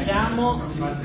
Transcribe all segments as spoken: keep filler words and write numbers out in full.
cominciamo.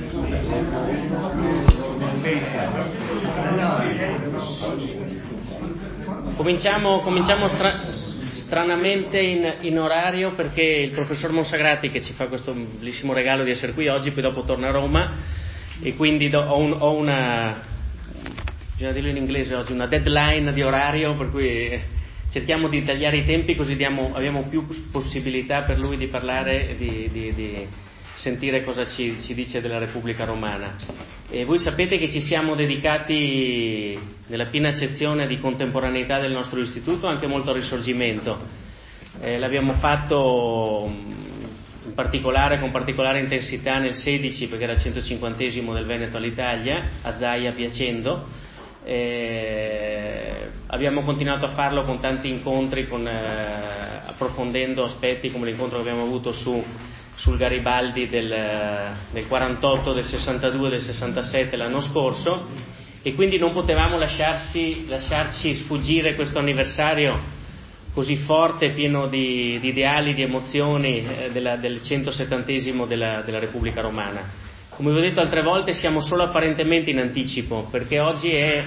Cominciamo, cominciamo stra- stranamente in, in orario, perché il professor Monsagrati, che ci fa questo bellissimo regalo di essere qui oggi, poi dopo torna a Roma, e quindi do, ho, un, ho una, bisogna dirlo in inglese oggi, una deadline di orario, per cui cerchiamo di tagliare i tempi, così diamo, abbiamo più possibilità per lui di parlare e di, di, di sentire cosa ci, ci dice della Repubblica Romana. E voi sapete che ci siamo dedicati, nella piena accezione di contemporaneità del nostro istituto, anche molto al Risorgimento. Eh, l'abbiamo fatto in particolare, con particolare intensità nel sedici, perché era il centocinquantesimo del Veneto all'Italia, a Zaia Piacendo. Eh, abbiamo continuato a farlo con tanti incontri, con, eh, approfondendo aspetti come l'incontro che abbiamo avuto su, sul Garibaldi del, del quarantotto, del sessantadue, del sessantasette l'anno scorso, e quindi non potevamo lasciarsi, lasciarci sfuggire questo anniversario così forte, pieno di, di ideali, di emozioni, eh, della, del centosettantesimo della, della Repubblica Romana. Come vi ho detto altre volte, siamo solo apparentemente in anticipo, perché oggi è,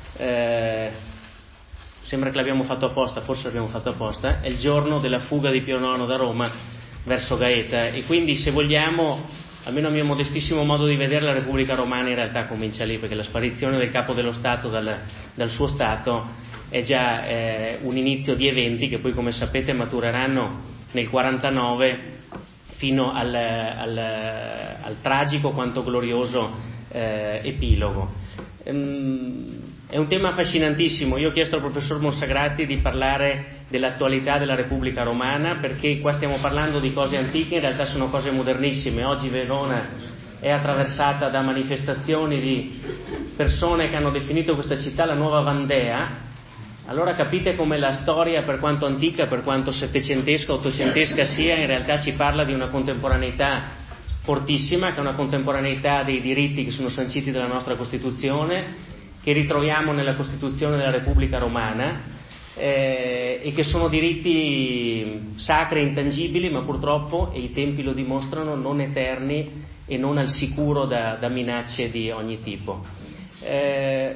eh, sembra che l'abbiamo fatto apposta, forse l'abbiamo fatto apposta, è il giorno della fuga di Pio nono da Roma verso Gaeta, e quindi, se vogliamo, almeno a mio modestissimo modo di vedere, la Repubblica Romana in realtà comincia lì, perché la sparizione del capo dello Stato dal, dal suo Stato è già eh, un inizio di eventi che poi, come sapete, matureranno nel quarantanove fino al, al, al tragico quanto glorioso eh, epilogo. Ehm, è un tema affascinantissimo. Io ho chiesto al professor Monsagrati di parlare dell'attualità della Repubblica Romana, perché qua stiamo parlando di cose antiche, in realtà sono cose modernissime. Oggi Verona è attraversata da manifestazioni di persone che hanno definito questa città la nuova Vandea. Allora capite come la storia, per quanto antica, per quanto settecentesca, ottocentesca sia, in realtà ci parla di una contemporaneità fortissima, che è una contemporaneità dei diritti che sono sanciti dalla nostra Costituzione, che ritroviamo nella Costituzione della Repubblica Romana, eh, e che sono diritti sacri e intangibili, ma purtroppo, e i tempi lo dimostrano, non eterni e non al sicuro da, da minacce di ogni tipo. Eh,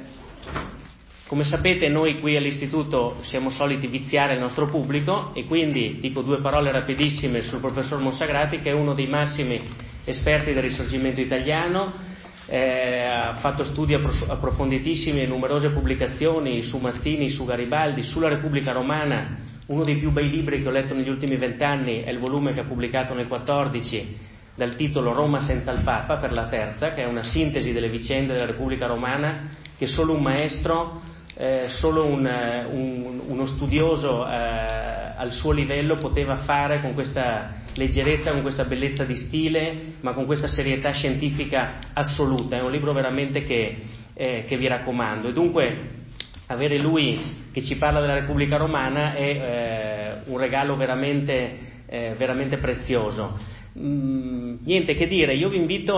Come sapete, noi qui all'Istituto siamo soliti viziare il nostro pubblico, e quindi dico due parole rapidissime sul professor Monsagrati, che è uno dei massimi esperti del Risorgimento italiano, eh, ha fatto studi approfonditissimi e numerose pubblicazioni su Mazzini, su Garibaldi, sulla Repubblica Romana. Uno dei più bei libri che ho letto negli ultimi vent'anni è il volume che ha pubblicato nel quattordici, dal titolo Roma senza il Papa, per la terza, che è una sintesi delle vicende della Repubblica Romana che solo un maestro, Eh, solo un, un, uno studioso eh, al suo livello poteva fare, con questa leggerezza, con questa bellezza di stile, ma con questa serietà scientifica assoluta. È un libro veramente che, eh, che vi raccomando, e dunque avere lui che ci parla della Repubblica Romana è eh, un regalo veramente, eh, veramente prezioso. Mm, niente che dire, io vi invito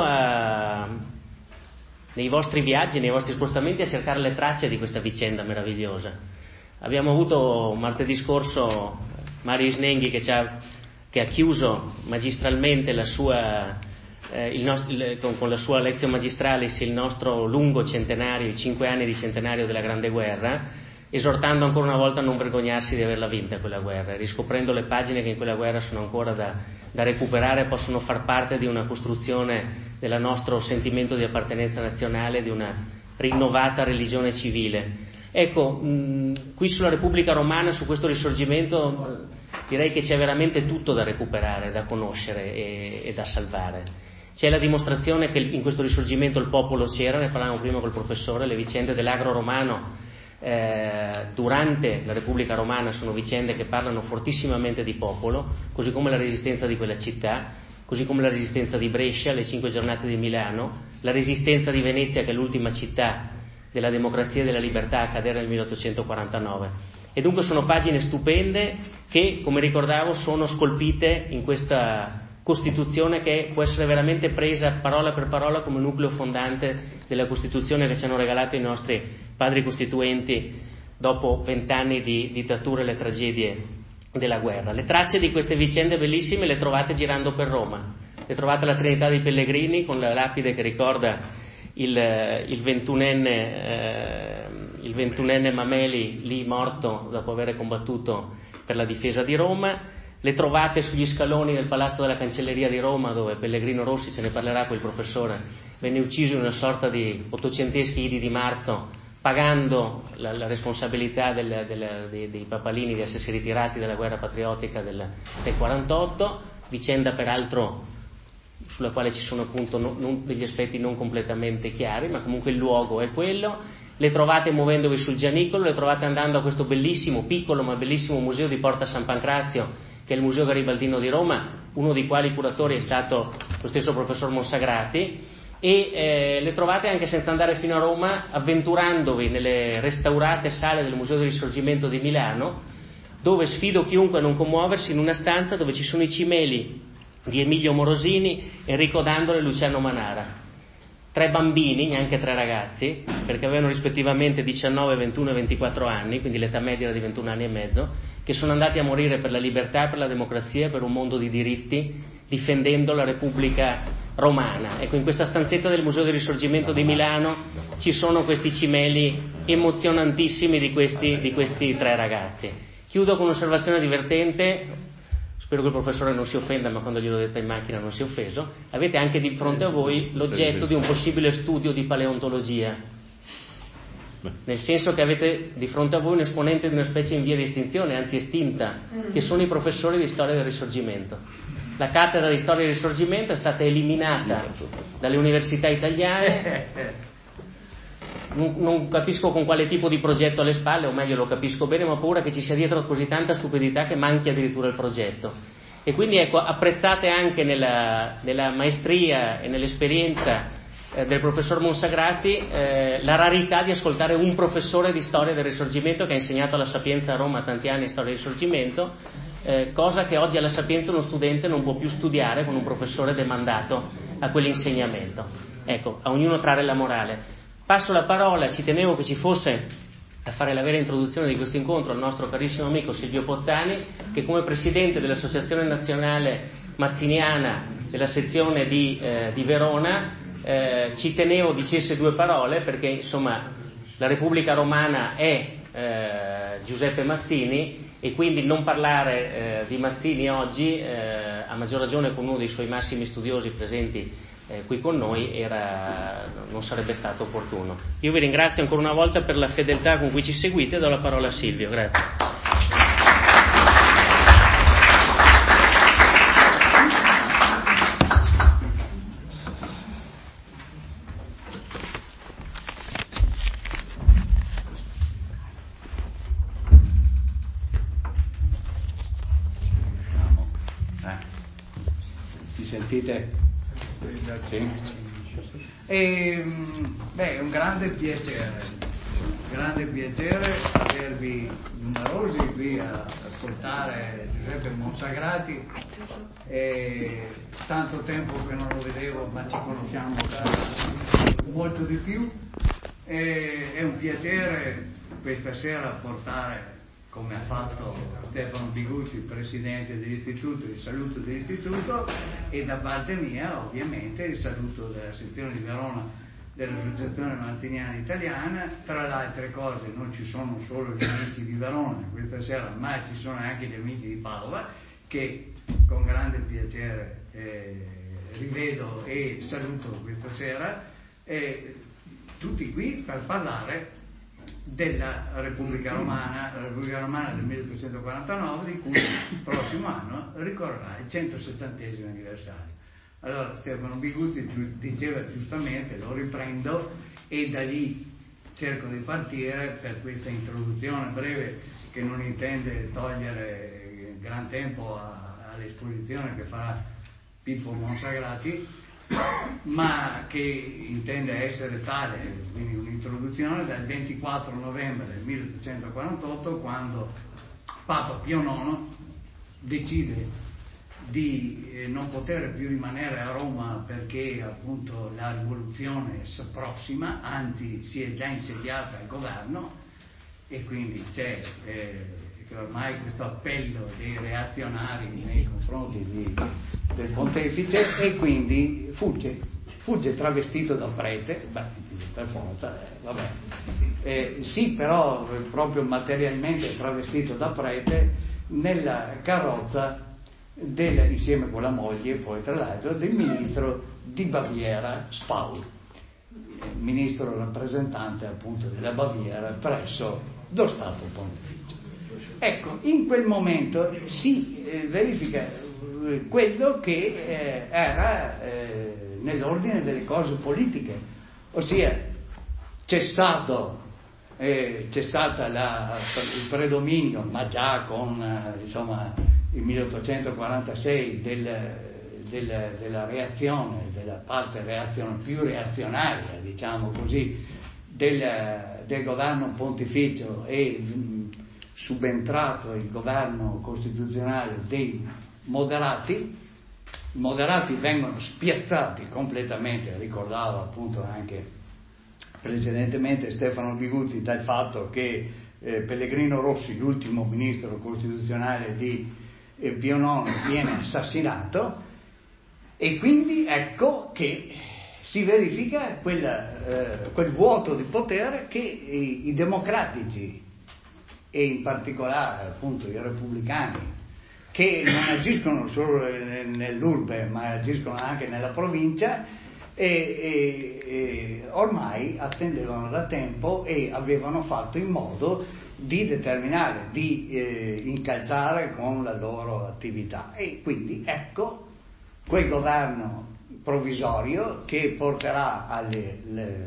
a nei vostri viaggi, nei vostri spostamenti, a cercare le tracce di questa vicenda meravigliosa. Abbiamo avuto martedì scorso Mario Isnenghi che, ci ha, che ha chiuso magistralmente la sua, eh, il nost- il, con, con la sua Lectio Magistralis il nostro lungo centenario, i cinque anni di centenario della Grande Guerra, esortando ancora una volta a non vergognarsi di averla vinta quella guerra, riscoprendo le pagine che in quella guerra sono ancora da, da recuperare e possono far parte di una costruzione del nostro sentimento di appartenenza nazionale, di una rinnovata religione civile. Ecco, mh, qui sulla Repubblica Romana, su questo Risorgimento, mh, direi che c'è veramente tutto da recuperare, da conoscere e, e da salvare. C'è la dimostrazione che in questo Risorgimento il popolo c'era, ne parlavamo prima col professore, le vicende dell'agro romano Eh, durante la Repubblica Romana sono vicende che parlano fortissimamente di popolo, così come la resistenza di quella città, così come la resistenza di Brescia, le cinque giornate di Milano, la resistenza di Venezia, che è l'ultima città della democrazia e della libertà a cadere nel milleottocentoquarantanove. E dunque sono pagine stupende che, come ricordavo, sono scolpite in questa Costituzione, che può essere veramente presa parola per parola come nucleo fondante della Costituzione che ci hanno regalato i nostri padri costituenti dopo vent'anni di dittatura e le tragedie della guerra. Le tracce di queste vicende bellissime le trovate girando per Roma. le trovate alla Trinità dei Pellegrini con la lapide che ricorda il, il ventunenne eh, il ventunenne Mameli lì morto dopo aver combattuto per la difesa di Roma. Le trovate sugli scaloni del Palazzo della Cancelleria di Roma, dove Pellegrino Rossi, ce ne parlerà quel professore, venne ucciso in una sorta di ottocenteschi Idi di Marzo, pagando la, la responsabilità del, del, dei, dei papalini di essersi ritirati dalla guerra patriottica del, del quarantotto, vicenda peraltro sulla quale ci sono appunto non, non, degli aspetti non completamente chiari, ma comunque il luogo è quello. Le trovate muovendovi sul Gianicolo, le trovate andando a questo bellissimo, piccolo ma bellissimo museo di Porta San Pancrazio, che è il Museo Garibaldino di Roma, uno dei quali curatori è stato lo stesso professor Monsagrati, e eh, le trovate anche senza andare fino a Roma, avventurandovi nelle restaurate sale del Museo del Risorgimento di Milano, dove sfido chiunque a non commuoversi, in una stanza dove ci sono i cimeli di Emilio Morosini, Enrico Dandolo e Luciano Manara. Tre bambini, neanche tre ragazzi, perché avevano rispettivamente diciannove, ventuno e ventiquattro anni, quindi l'età media era di ventuno anni e mezzo, che sono andati a morire per la libertà, per la democrazia, per un mondo di diritti, difendendo la Repubblica Romana. Ecco, in questa stanzetta del Museo del Risorgimento di Milano ci sono questi cimeli emozionantissimi di questi, di questi tre ragazzi. Chiudo con un'osservazione divertente. Spero che il professore non si offenda, ma quando gliel'ho detta in macchina non si è offeso. Avete anche di fronte a voi l'oggetto di un possibile studio di paleontologia, nel senso che avete di fronte a voi un esponente di una specie in via di estinzione, anzi estinta, che sono i professori di storia del Risorgimento. La cattedra di storia del Risorgimento è stata eliminata dalle università italiane. Non, non capisco con quale tipo di progetto alle spalle, o meglio lo capisco bene, ma ho paura che ci sia dietro così tanta stupidità che manchi addirittura il progetto. E quindi ecco, apprezzate anche nella, nella maestria e nell'esperienza eh, del professor Monsagrati eh, la rarità di ascoltare un professore di storia del Risorgimento che ha insegnato alla Sapienza a Roma tanti anni storia del Risorgimento, eh, cosa che oggi alla Sapienza uno studente non può più studiare con un professore demandato a quell'insegnamento. Ecco, a ognuno trarre la morale. Passo la parola, ci tenevo che ci fosse a fare la vera introduzione di questo incontro al nostro carissimo amico Silvio Pozzani, che come presidente dell'Associazione Nazionale Mazziniana della sezione di, eh, di Verona eh, ci tenevo dicesse due parole, perché insomma la Repubblica Romana è eh, Giuseppe Mazzini, e quindi non parlare eh, di Mazzini oggi, eh, a maggior ragione con uno dei suoi massimi studiosi presenti Eh, qui con noi, era, non sarebbe stato opportuno. Io vi ringrazio ancora una volta per la fedeltà con cui ci seguite e do la parola a Silvio. Grazie. Mi sentite? Sì. E, beh, è un grande piacere, grande piacere avervi numerosi qui a ascoltare Giuseppe Monsagrati. E tanto tempo che non lo vedevo, ma ci conosciamo da molto di più. E, è un piacere questa sera portare, come ha fatto Stefano Bigutti, presidente dell'istituto, il saluto dell'istituto, e da parte mia ovviamente il saluto della sezione di Verona dell'Associazione Mazziniana Italiana. Tra le altre cose non ci sono solo gli amici di Verona questa sera, ma ci sono anche gli amici di Padova, che con grande piacere eh, rivedo e saluto questa sera, eh, tutti qui per parlare della Repubblica Romana, la Repubblica Romana del milleottocentoquarantanove, di cui il prossimo anno ricorrerà il centosettantesimo anniversario. Allora Stefano Bigutti diceva giustamente, lo riprendo, e da lì cerco di partire per questa introduzione breve che non intende togliere gran tempo a, all'esposizione che farà Pippo Monsagrati, ma che intende essere tale, quindi un'introduzione dal ventiquattro novembre del milleottocentoquarantotto, quando Papa Pio nono decide di eh, non poter più rimanere a Roma perché appunto la rivoluzione si approssima, anzi si è già insediata al governo, e quindi c'è eh, perché ormai questo appello dei reazionari nei confronti di, del pontefice, e quindi fugge, fugge travestito da prete, beh, per forza, eh, vabbè. Eh, sì, però proprio materialmente travestito da prete nella carrozza del, insieme con la moglie, poi tra l'altro, del ministro di Baviera Spaul, ministro rappresentante appunto della Baviera presso lo Stato Pontificio. Ecco, in quel momento si eh, verifica eh, quello che eh, era eh, nell'ordine delle cose politiche, ossia cessato, eh, cessata la, il predominio, ma già con eh, insomma il milleottocentoquarantasei del, del, della reazione, della parte reazione, più reazionaria, diciamo così, del, del governo pontificio, e mh, subentrato il governo costituzionale dei moderati. I moderati vengono spiazzati completamente, ricordava appunto anche precedentemente Stefano Bigutti, dal fatto che eh, Pellegrino Rossi, l'ultimo ministro costituzionale di eh, Pio nono, viene assassinato, e quindi ecco che si verifica quel, eh, quel vuoto di potere che i, i democratici, e in particolare appunto i repubblicani, che non agiscono solo nell'urbe ma agiscono anche nella provincia, e, e, e ormai attendevano da tempo e avevano fatto in modo di determinare, di eh, incalzare con la loro attività. E quindi ecco quel governo provvisorio che porterà alle, le,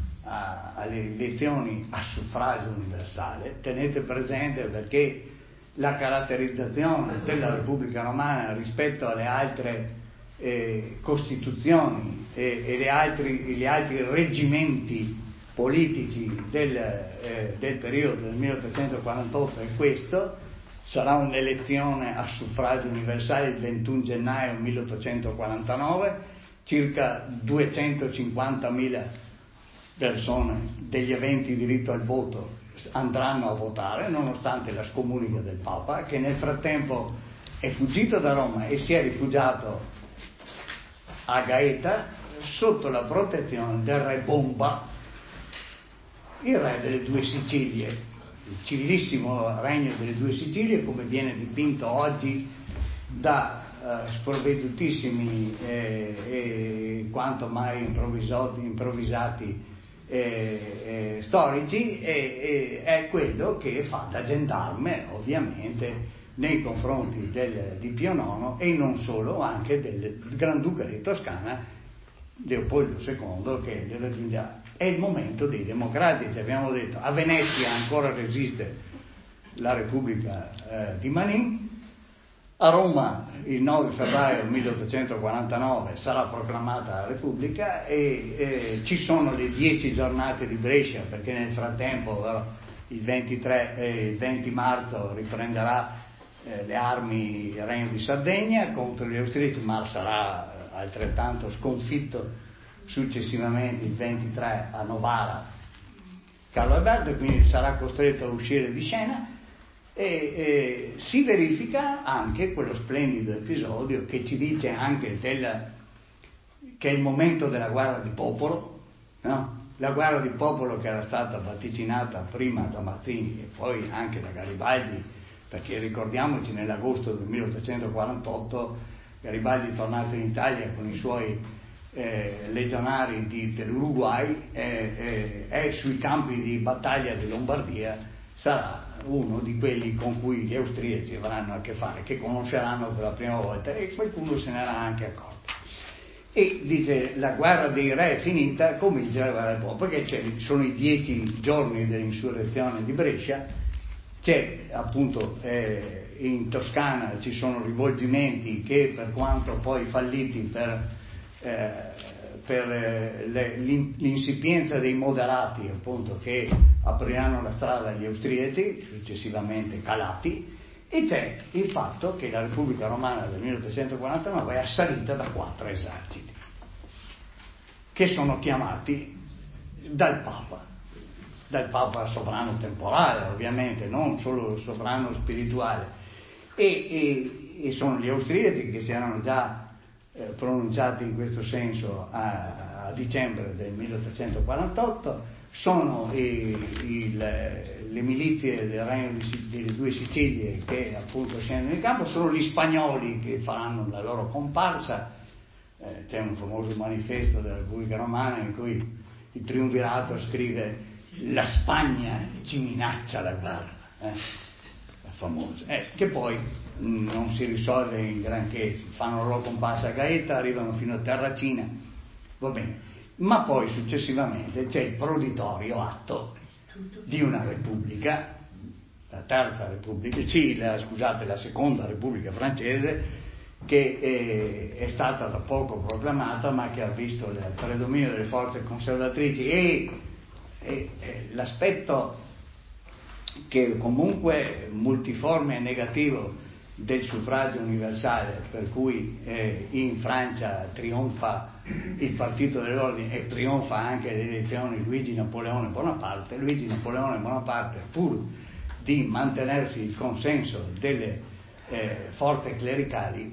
a, alle elezioni a suffragio universale. Tenete presente, perché la caratterizzazione della Repubblica Romana rispetto alle altre eh, costituzioni e, e le altri, gli altri reggimenti politici del, eh, del periodo del milleottocentoquarantotto è questo: sarà un'elezione a suffragio universale il ventuno gennaio milleottocentoquarantanove, circa duecentocinquantamila persone degli aventi diritto al voto andranno a votare, nonostante la scomunica del Papa, che nel frattempo è fuggito da Roma e si è rifugiato a Gaeta sotto la protezione del re Bomba, il re delle due Sicilie, il civilissimo regno delle due Sicilie, come viene dipinto oggi da uh, sprovvedutissimi e eh, eh, quanto mai improvvisati eh, eh, storici, e, e è quello che fa da gendarme ovviamente nei confronti del, di Pio nono, e non solo, anche del Granduca di Toscana Leopoldo secondo, che le raggiungerà. È il momento dei democratici, abbiamo detto. A Venezia ancora resiste la Repubblica eh, di Manin. A Roma il nove febbraio milleottocentoquarantanove sarà proclamata la Repubblica, e eh, ci sono le dieci giornate di Brescia, perché nel frattempo però, il ventitré e il venti marzo riprenderà eh, le armi il Regno di Sardegna contro gli austriaci, ma sarà eh, altrettanto sconfitto successivamente il ventitré a Novara Carlo Alberto, e quindi sarà costretto a uscire di scena. E eh, si verifica anche quello splendido episodio che ci dice anche del, che è il momento della guerra di popolo, no? La guerra di popolo che era stata vaticinata prima da Mazzini e poi anche da Garibaldi, perché ricordiamoci, nell'agosto del milleottocentoquarantotto Garibaldi, tornato in Italia con i suoi eh, legionari di, dell'Uruguay, eh, eh, è sui campi di battaglia di Lombardia, sarà uno di quelli con cui gli austriaci avranno a che fare, che conosceranno per la prima volta, e qualcuno se ne era anche accorto. E dice: la guerra dei re è finita, comincia la guerra del popolo, perché c'è, sono i dieci giorni dell'insurrezione di Brescia, c'è appunto eh, in Toscana ci sono rivolgimenti che, per quanto poi falliti per, eh, per eh, le, l'insipienza dei moderati, appunto, che apriranno la strada agli austriaci, successivamente calati, e c'è il fatto che la Repubblica Romana del milleottocentoquarantanove è assalita da quattro eserciti che sono chiamati dal Papa. dal Papa sovrano temporale, ovviamente, non solo sovrano spirituale, e, e, e sono gli austriaci che si erano già eh, pronunciati in questo senso a, a dicembre del milletrecentoquarantotto, sono i, il, le milizie del Regno di, delle due Sicilie che appunto scendono in campo, sono gli spagnoli che faranno la loro comparsa. Eh, c'è un famoso manifesto della Repubblica Romana in cui il triumvirato scrive: la Spagna ci minaccia la guerra, eh? È famosa, eh, che poi mh, non si risolve in granché, fanno la loro comparsa a Gaeta, arrivano fino a Terracina, va bene. Ma poi successivamente c'è il proditorio atto di una repubblica, la terza repubblica, sì, la, scusate, la seconda repubblica francese, che è, è stata da poco proclamata, ma che ha visto il predominio delle forze conservatrici e, e, e l'aspetto che comunque multiforme e negativo del suffragio universale, per cui eh, in Francia trionfa il partito dell'ordine e trionfa anche l'elezione di Luigi Napoleone Bonaparte. Luigi Napoleone Bonaparte, pur di mantenersi il consenso delle eh, forze clericali,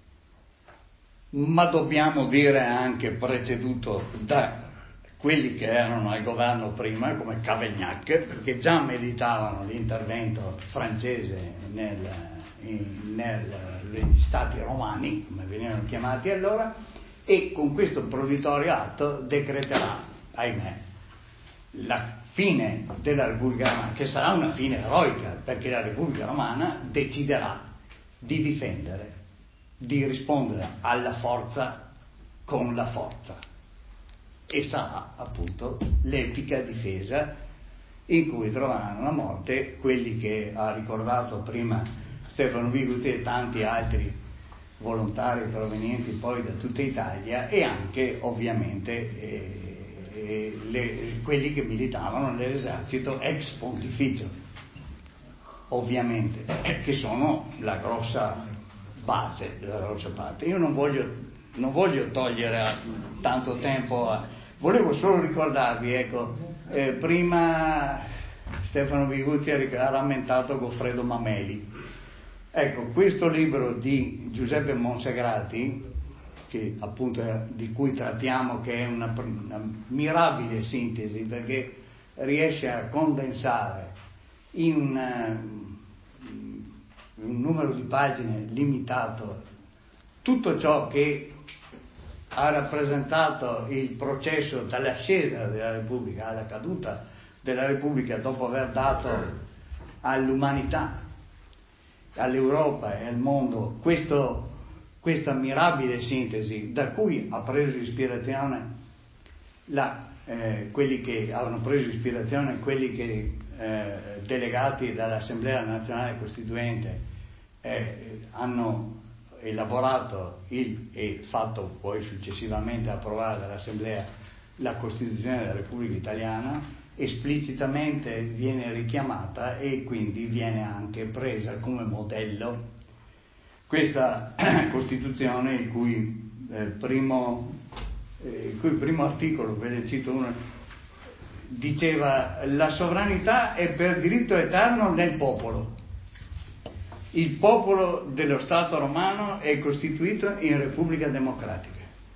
ma dobbiamo dire anche preceduto da quelli che erano al governo prima, come Cavaignac, che già meditavano l'intervento francese nel, in, nel, negli stati romani, come venivano chiamati allora, e con questo proditorio atto decreterà, ahimè, la fine della Repubblica Romana, che sarà una fine eroica, perché la Repubblica Romana deciderà di difendere, di rispondere alla forza con la forza, e sarà appunto l'epica difesa in cui troveranno la morte quelli che ha ricordato prima Stefano Viguti e tanti altri volontari provenienti poi da tutta Italia, e anche ovviamente eh, eh, le, quelli che militavano nell'esercito ex pontificio, ovviamente, eh, che sono la grossa base della grossa parte. Io non voglio, non voglio togliere tanto tempo a, volevo solo ricordarvi, ecco, eh, prima Stefano Viguti ha rammentato Goffredo Mameli. Ecco, questo libro di Giuseppe Monsegrati, che appunto è, di cui trattiamo, che è una, una mirabile sintesi, perché riesce a condensare in una, un numero di pagine limitato tutto ciò che ha rappresentato il processo dall'ascesa della Repubblica alla caduta della Repubblica, dopo aver dato all'umanità, all'Europa e al mondo questo, questa mirabile sintesi, da cui ha preso ispirazione la, eh, quelli che avevano preso ispirazione quelli che eh, delegati dall'Assemblea Nazionale Costituente eh, hanno elaborato il, e fatto poi successivamente approvare dall'Assemblea la Costituzione della Repubblica Italiana. Esplicitamente viene richiamata e quindi viene anche presa come modello questa Costituzione, il cui, eh, primo, eh, il cui primo articolo, ve ne cito uno, diceva: la sovranità è per diritto eterno nel popolo. Il popolo dello Stato romano è costituito in Repubblica Democratica.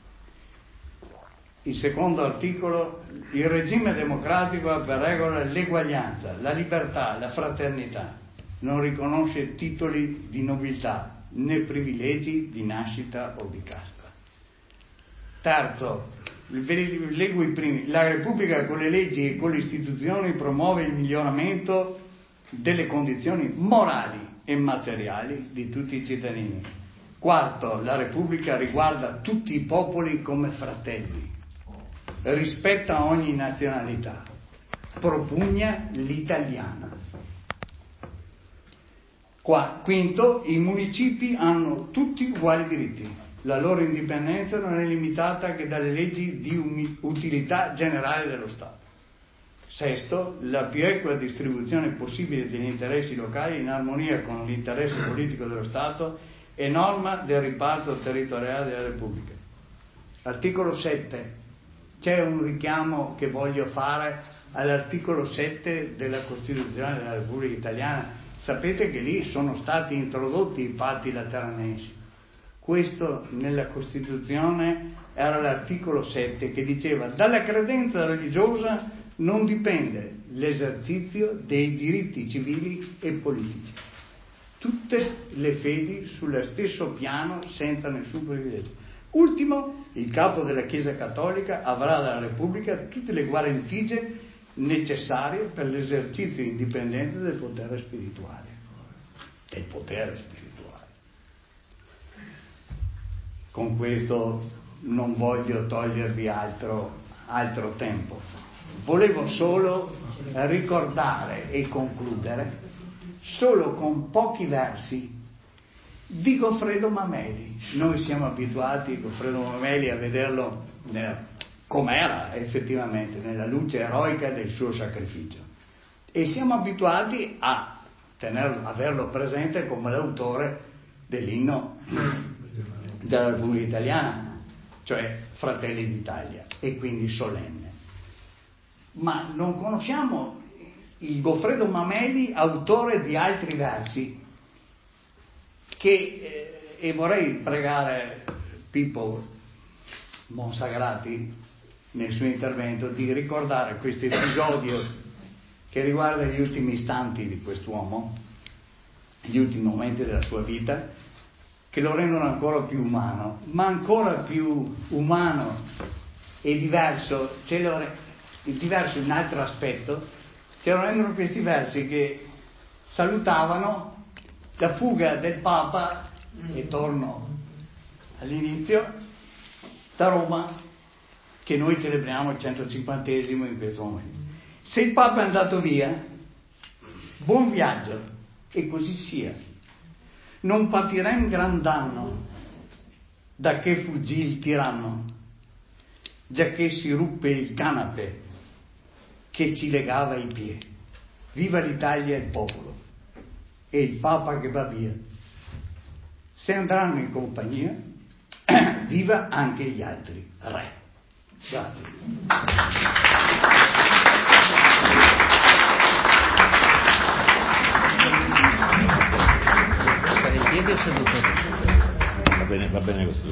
Il secondo articolo: il regime democratico ha per regola l'eguaglianza, la libertà, la fraternità, non riconosce titoli di nobiltà né privilegi di nascita o di casta. Terzo, leggo i primi: la Repubblica con le leggi e con le istituzioni promuove il miglioramento delle condizioni morali e materiali di tutti i cittadini. Quarto, la Repubblica riguarda tutti i popoli come fratelli, rispetta ogni nazionalità, propugna l'italiana. Qua, quinto, i municipi hanno tutti uguali diritti, la loro indipendenza non è limitata che dalle leggi di utilità generale dello Stato. Sesto, la più equa distribuzione possibile degli interessi locali in armonia con l'interesse politico dello Stato è norma del riparto territoriale della Repubblica. Articolo sette. c'è un richiamo che voglio fare all'articolo sette della Costituzione della Repubblica Italiana. Sapete che lì sono stati introdotti i patti lateranensi. Questo nella Costituzione era l'articolo sette che diceva: dalla credenza religiosa non dipende l'esercizio dei diritti civili e politici. Tutte le fedi sullo stesso piano senza nessun privilegio. Ultimo, il capo della Chiesa Cattolica avrà dalla Repubblica tutte le guarentigie necessarie per l'esercizio indipendente del potere spirituale. Del potere spirituale. Con questo non voglio togliervi altro, altro tempo. Volevo solo ricordare e concludere solo con pochi versi di Goffredo Mameli. Noi siamo abituati, Goffredo Mameli, a vederlo com'era effettivamente, nella luce eroica del suo sacrificio, e siamo abituati a tenerlo, averlo presente come l'autore dell'inno della Repubblica Italiana, cioè Fratelli d'Italia, e quindi solenne. Ma non conosciamo il Goffredo Mameli, autore di altri versi, che, eh, e vorrei pregare Pippo Monsagrati nel suo intervento di ricordare questo episodio che riguarda gli ultimi istanti di quest'uomo, gli ultimi momenti della sua vita, che lo rendono ancora più umano, ma ancora più umano e diverso, ce lo, diverso in un altro aspetto, ce lo rendono questi versi che salutavano la fuga del Papa, e torno all'inizio, da Roma, che noi celebriamo il centocinquantesimo in questo momento. Se il Papa è andato via, buon viaggio, e così sia. Non patirem gran danno da che fuggì il tiranno, giacché si ruppe il canape che ci legava i piedi. Viva l'Italia e il popolo, e il Papa che va via. Se andranno in compagnia, viva anche gli altri re. Grazie. Stare in piedi o seduto? Va bene, va bene questo.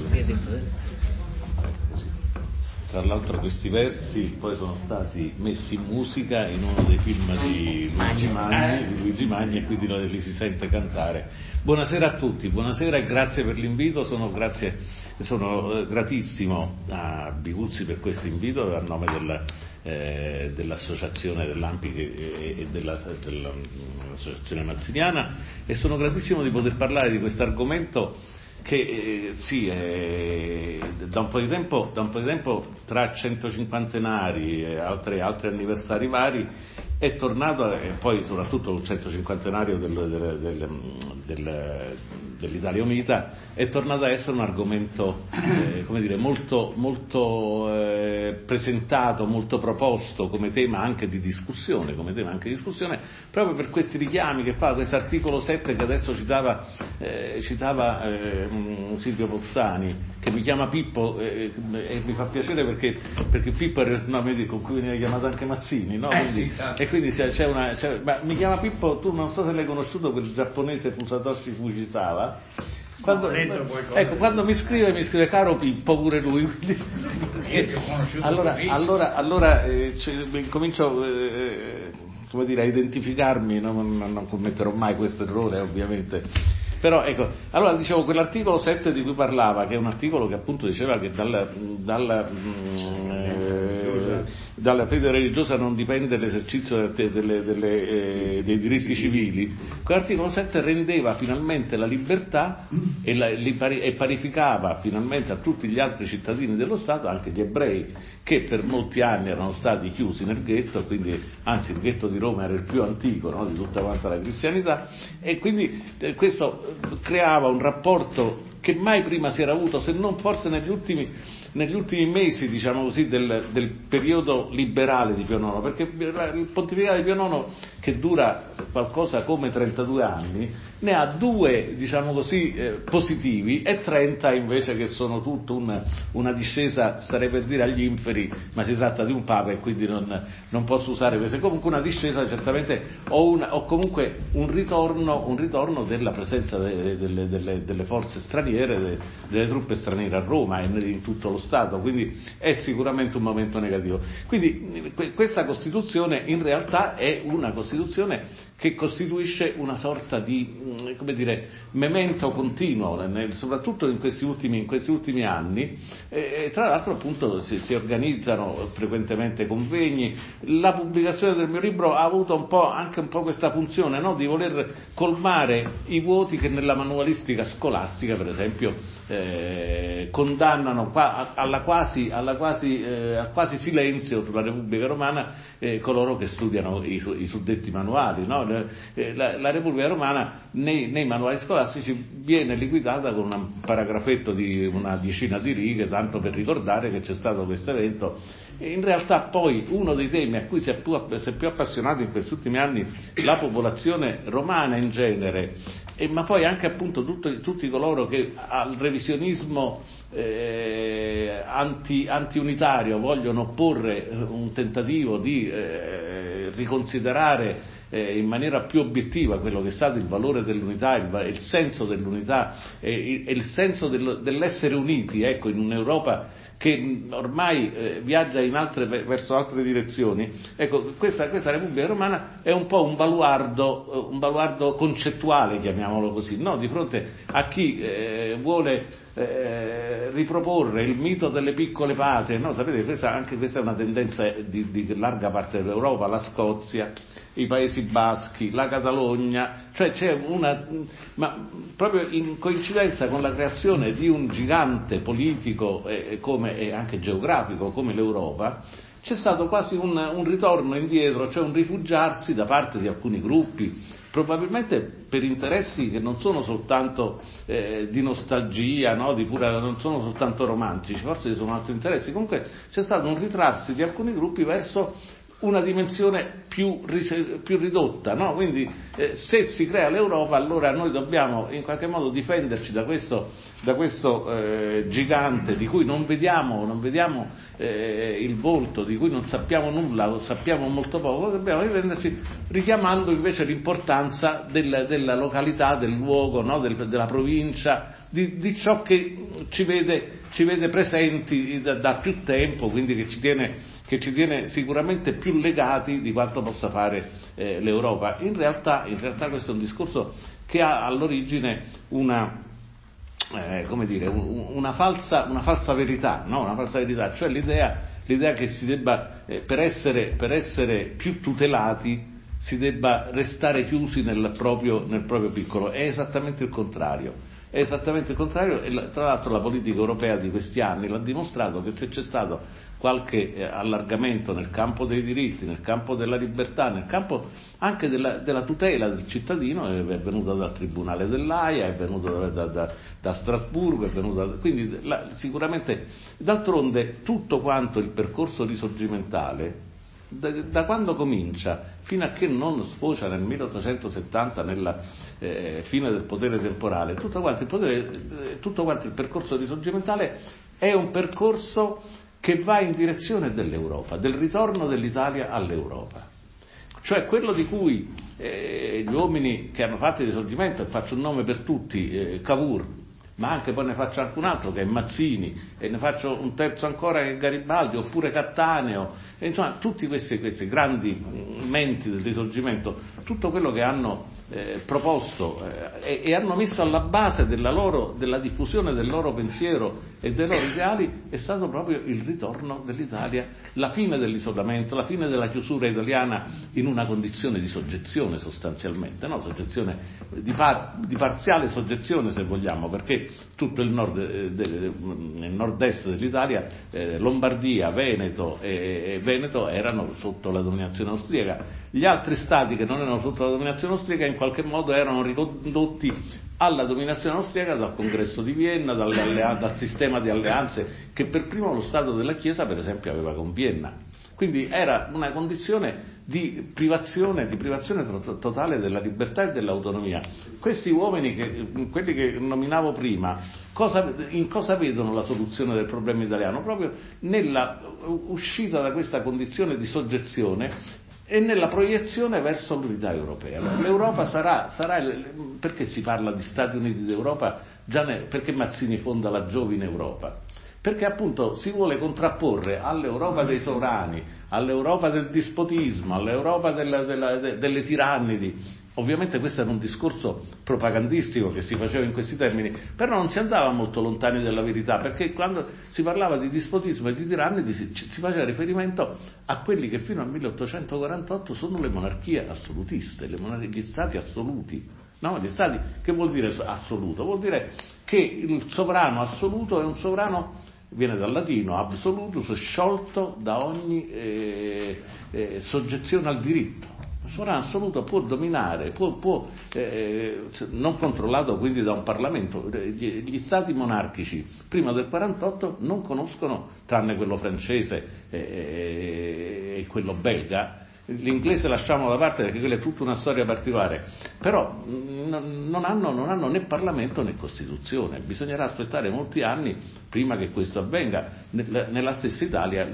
Tra l'altro questi versi poi sono stati messi in musica in uno dei film di Luigi Magni, di Luigi Magni, e quindi li si sente cantare. Buonasera a tutti, buonasera e grazie per l'invito. Sono, grazie, sono eh, gratissimo a Biguzzi per questo invito a nome della, eh, dell'associazione dell'Ampi e, e della, dell'associazione mazziniana, e sono gratissimo di poter parlare di questo argomento che eh, sì, eh, da un po' di tempo, da un po' di tempo tra centocinquantenari e altri, altri anniversari vari è tornato, e poi soprattutto il centocinquantenario del, del, del, del, dell'Italia Unita, è tornato a essere un argomento eh, come dire, molto, molto eh, presentato, molto proposto come tema anche di discussione, come tema anche di discussione, proprio per questi richiami che fa questo articolo sette che adesso citava, eh, citava eh, Silvio Pozzani, che mi chiama Pippo, eh, e mi fa piacere perché, perché Pippo era il nome con cui veniva chiamato anche Mazzini, no? Quindi, e quindi c'è una, c'è, ma mi chiama Pippo, tu non so se l'hai conosciuto, quel giapponese Fusatoshi Fujisawa. Quando, ecco, quando mi scrive, mi scrive caro Pippo, pure lui, quindi, eh, allora, allora, allora eh, comincio eh, come dire, a identificarmi, no? non, non commetterò mai questo errore ovviamente. Però ecco, allora dicevo, quell'articolo sette di cui parlava, che è un articolo che appunto diceva che dalla, dalla, eh, dalla fede religiosa non dipende l'esercizio delle, delle, delle, eh, dei diritti civili, quell'articolo sette rendeva finalmente la libertà e, la, e parificava finalmente a tutti gli altri cittadini dello Stato, anche gli ebrei, che per molti anni erano stati chiusi nel ghetto, quindi, anzi il ghetto di Roma era il più antico, no, di tutta quanta la cristianità, e quindi eh, questo creava un rapporto che mai prima si era avuto, se non forse negli ultimi, negli ultimi mesi, diciamo così, del, del periodo liberale di Pio nono, perché il pontificato di Pio nono, che dura qualcosa come trentadue anni, ne ha due, diciamo così, eh, positivi e trenta invece che sono tutto un, una discesa, starei per dire agli inferi, ma si tratta di un papa e quindi non, non posso usare queste, comunque una discesa certamente, o, una, o comunque un ritorno, un ritorno della presenza de, de, de, delle, delle forze straniere, de, delle truppe straniere a Roma e in tutto lo Stato, quindi è sicuramente un momento negativo. Quindi questa Costituzione in realtà è una Costituzione che costituisce una sorta di, come dire, memento continuo, nel, soprattutto in questi ultimi, in questi ultimi anni, e, e tra l'altro appunto si, si organizzano frequentemente convegni. La pubblicazione del mio libro ha avuto un po', anche un po' questa funzione, no? Di voler colmare i vuoti che nella manualistica scolastica, per esempio, eh, condannano qua, alla quasi, alla quasi, eh, al quasi silenzio sulla Repubblica Romana eh, coloro che studiano i, i suddetti manuali, no? La, la Repubblica Romana nei, nei manuali scolastici viene liquidata con un paragrafetto di una decina di righe, tanto per ricordare che c'è stato questo evento. E in realtà poi uno dei temi a cui si è più, si è più appassionato in questi ultimi anni la popolazione romana in genere, e, ma poi anche appunto tutto, tutti coloro che al revisionismo eh, anti, anti-unitario vogliono opporre un tentativo di eh, riconsiderare Eh, in maniera più obiettiva quello che è stato il valore dell'unità, il, il senso dell'unità e eh, il, il senso del, dell'essere uniti, ecco, in un'Europa che ormai eh, viaggia in altre, verso altre direzioni. Ecco, questa, questa Repubblica Romana è un po' un baluardo, un baluardo concettuale, chiamiamolo così, no? Di fronte a chi eh, vuole Eh, riproporre il mito delle piccole patrie, no? Sapete, questa, anche questa è una tendenza di, di larga parte dell'Europa, la Scozia, i Paesi Baschi, la Catalogna, cioè c'è una, ma proprio in coincidenza con la creazione di un gigante politico eh, come, e anche geografico come l'Europa, c'è stato quasi un, un ritorno indietro, cioè un rifugiarsi da parte di alcuni gruppi, probabilmente per interessi che non sono soltanto eh, di nostalgia, no? Di pura, non sono soltanto romantici, forse ci sono altri interessi. Comunque c'è stato un ritrarsi di alcuni gruppi verso una dimensione più, più ridotta, no? Quindi eh, se si crea l'Europa, allora noi dobbiamo in qualche modo difenderci da questo, da questo eh, gigante di cui non vediamo, non vediamo eh, il volto, di cui non sappiamo nulla, o sappiamo molto poco, dobbiamo difenderci richiamando invece l'importanza del, della località, del luogo, no? del, della provincia, di, di ciò che ci vede, ci vede presenti da, da più tempo, quindi che ci tiene che ci tiene sicuramente più legati di quanto possa fare eh, l'Europa. In realtà, in realtà questo è un discorso che ha all'origine una, eh, come dire, un, una, falsa, una falsa verità, no? Una falsa verità, cioè l'idea, l'idea che si debba, eh, per essere, per essere più tutelati, si debba restare chiusi nel proprio, nel proprio piccolo. È esattamente il contrario. È esattamente il contrario, e tra l'altro la politica europea di questi anni l'ha dimostrato, che se c'è stato qualche eh, allargamento nel campo dei diritti, nel campo della libertà, nel campo anche della, della tutela del cittadino, è, è venuto dal Tribunale dell'Aia, è venuto da, da, da, da Strasburgo, è venuto da, quindi la, sicuramente, d'altronde tutto quanto il percorso risorgimentale, Da, da quando comincia fino a che non sfocia nel milleottocentosettanta nella eh, fine del potere temporale, tutto quanto il, potere, eh, tutto quanto il percorso risorgimentale è un percorso che va in direzione dell'Europa, del ritorno dell'Italia all'Europa, cioè quello di cui eh, gli uomini che hanno fatto il risorgimento, e faccio un nome per tutti, eh, Cavour, ma anche poi ne faccio anche un altro che è Mazzini, e ne faccio un terzo ancora che è Garibaldi, oppure Cattaneo, e insomma tutti questi, questi grandi menti del risorgimento, tutto quello che hanno eh, proposto eh, e, e hanno messo alla base della loro, della diffusione del loro pensiero e dei loro ideali è stato proprio il ritorno dell'Italia, la fine dell'isolamento, la fine della chiusura italiana in una condizione di soggezione sostanzialmente, no? Soggezione di, par, di parziale soggezione se vogliamo, perché tutto il nord, eh, de, nel nord-est dell'Italia, eh, Lombardia, Veneto e, e Veneto erano sotto la dominazione austriaca, gli altri stati che non erano sotto la dominazione austriaca in qualche modo erano ricondotti alla dominazione austriaca dal congresso di Vienna, dal sistema di alleanze che per primo lo Stato della Chiesa per esempio aveva con Vienna. Quindi era una condizione di privazione, di privazione totale della libertà e dell'autonomia. Questi uomini, che, quelli che nominavo prima, cosa, in cosa vedono la soluzione del problema italiano? Proprio nella uscita da questa condizione di soggezione e nella proiezione verso l'unità europea. L'Europa sarà, sarà perché si parla di Stati Uniti d'Europa? Già ne, perché Mazzini fonda la Giovine Europa? Perché appunto si vuole contrapporre all'Europa dei sovrani, all'Europa del dispotismo, all'Europa della, della, de, delle tirannidi. Ovviamente questo era un discorso propagandistico che si faceva in questi termini, però non si andava molto lontani dalla verità, perché quando si parlava di dispotismo e di tirannidi si, si faceva riferimento a quelli che fino al milleottocentoquarantotto sono le monarchie assolutiste, le monarchie, gli stati assoluti. No, gli stati, che vuol dire assoluto? Vuol dire che il sovrano assoluto è un sovrano, viene dal latino absolutus, sciolto da ogni eh, eh, soggezione al diritto. Il sovrano assoluto può dominare, può, può eh, non controllato quindi da un Parlamento. Gli, gli stati monarchici prima del quarantotto non conoscono, tranne quello francese e eh, quello belga. L'inglese lasciamo da parte perché quella è tutta una storia particolare, però non hanno, non hanno né Parlamento né Costituzione. Bisognerà aspettare molti anni prima che questo avvenga. Nella stessa Italia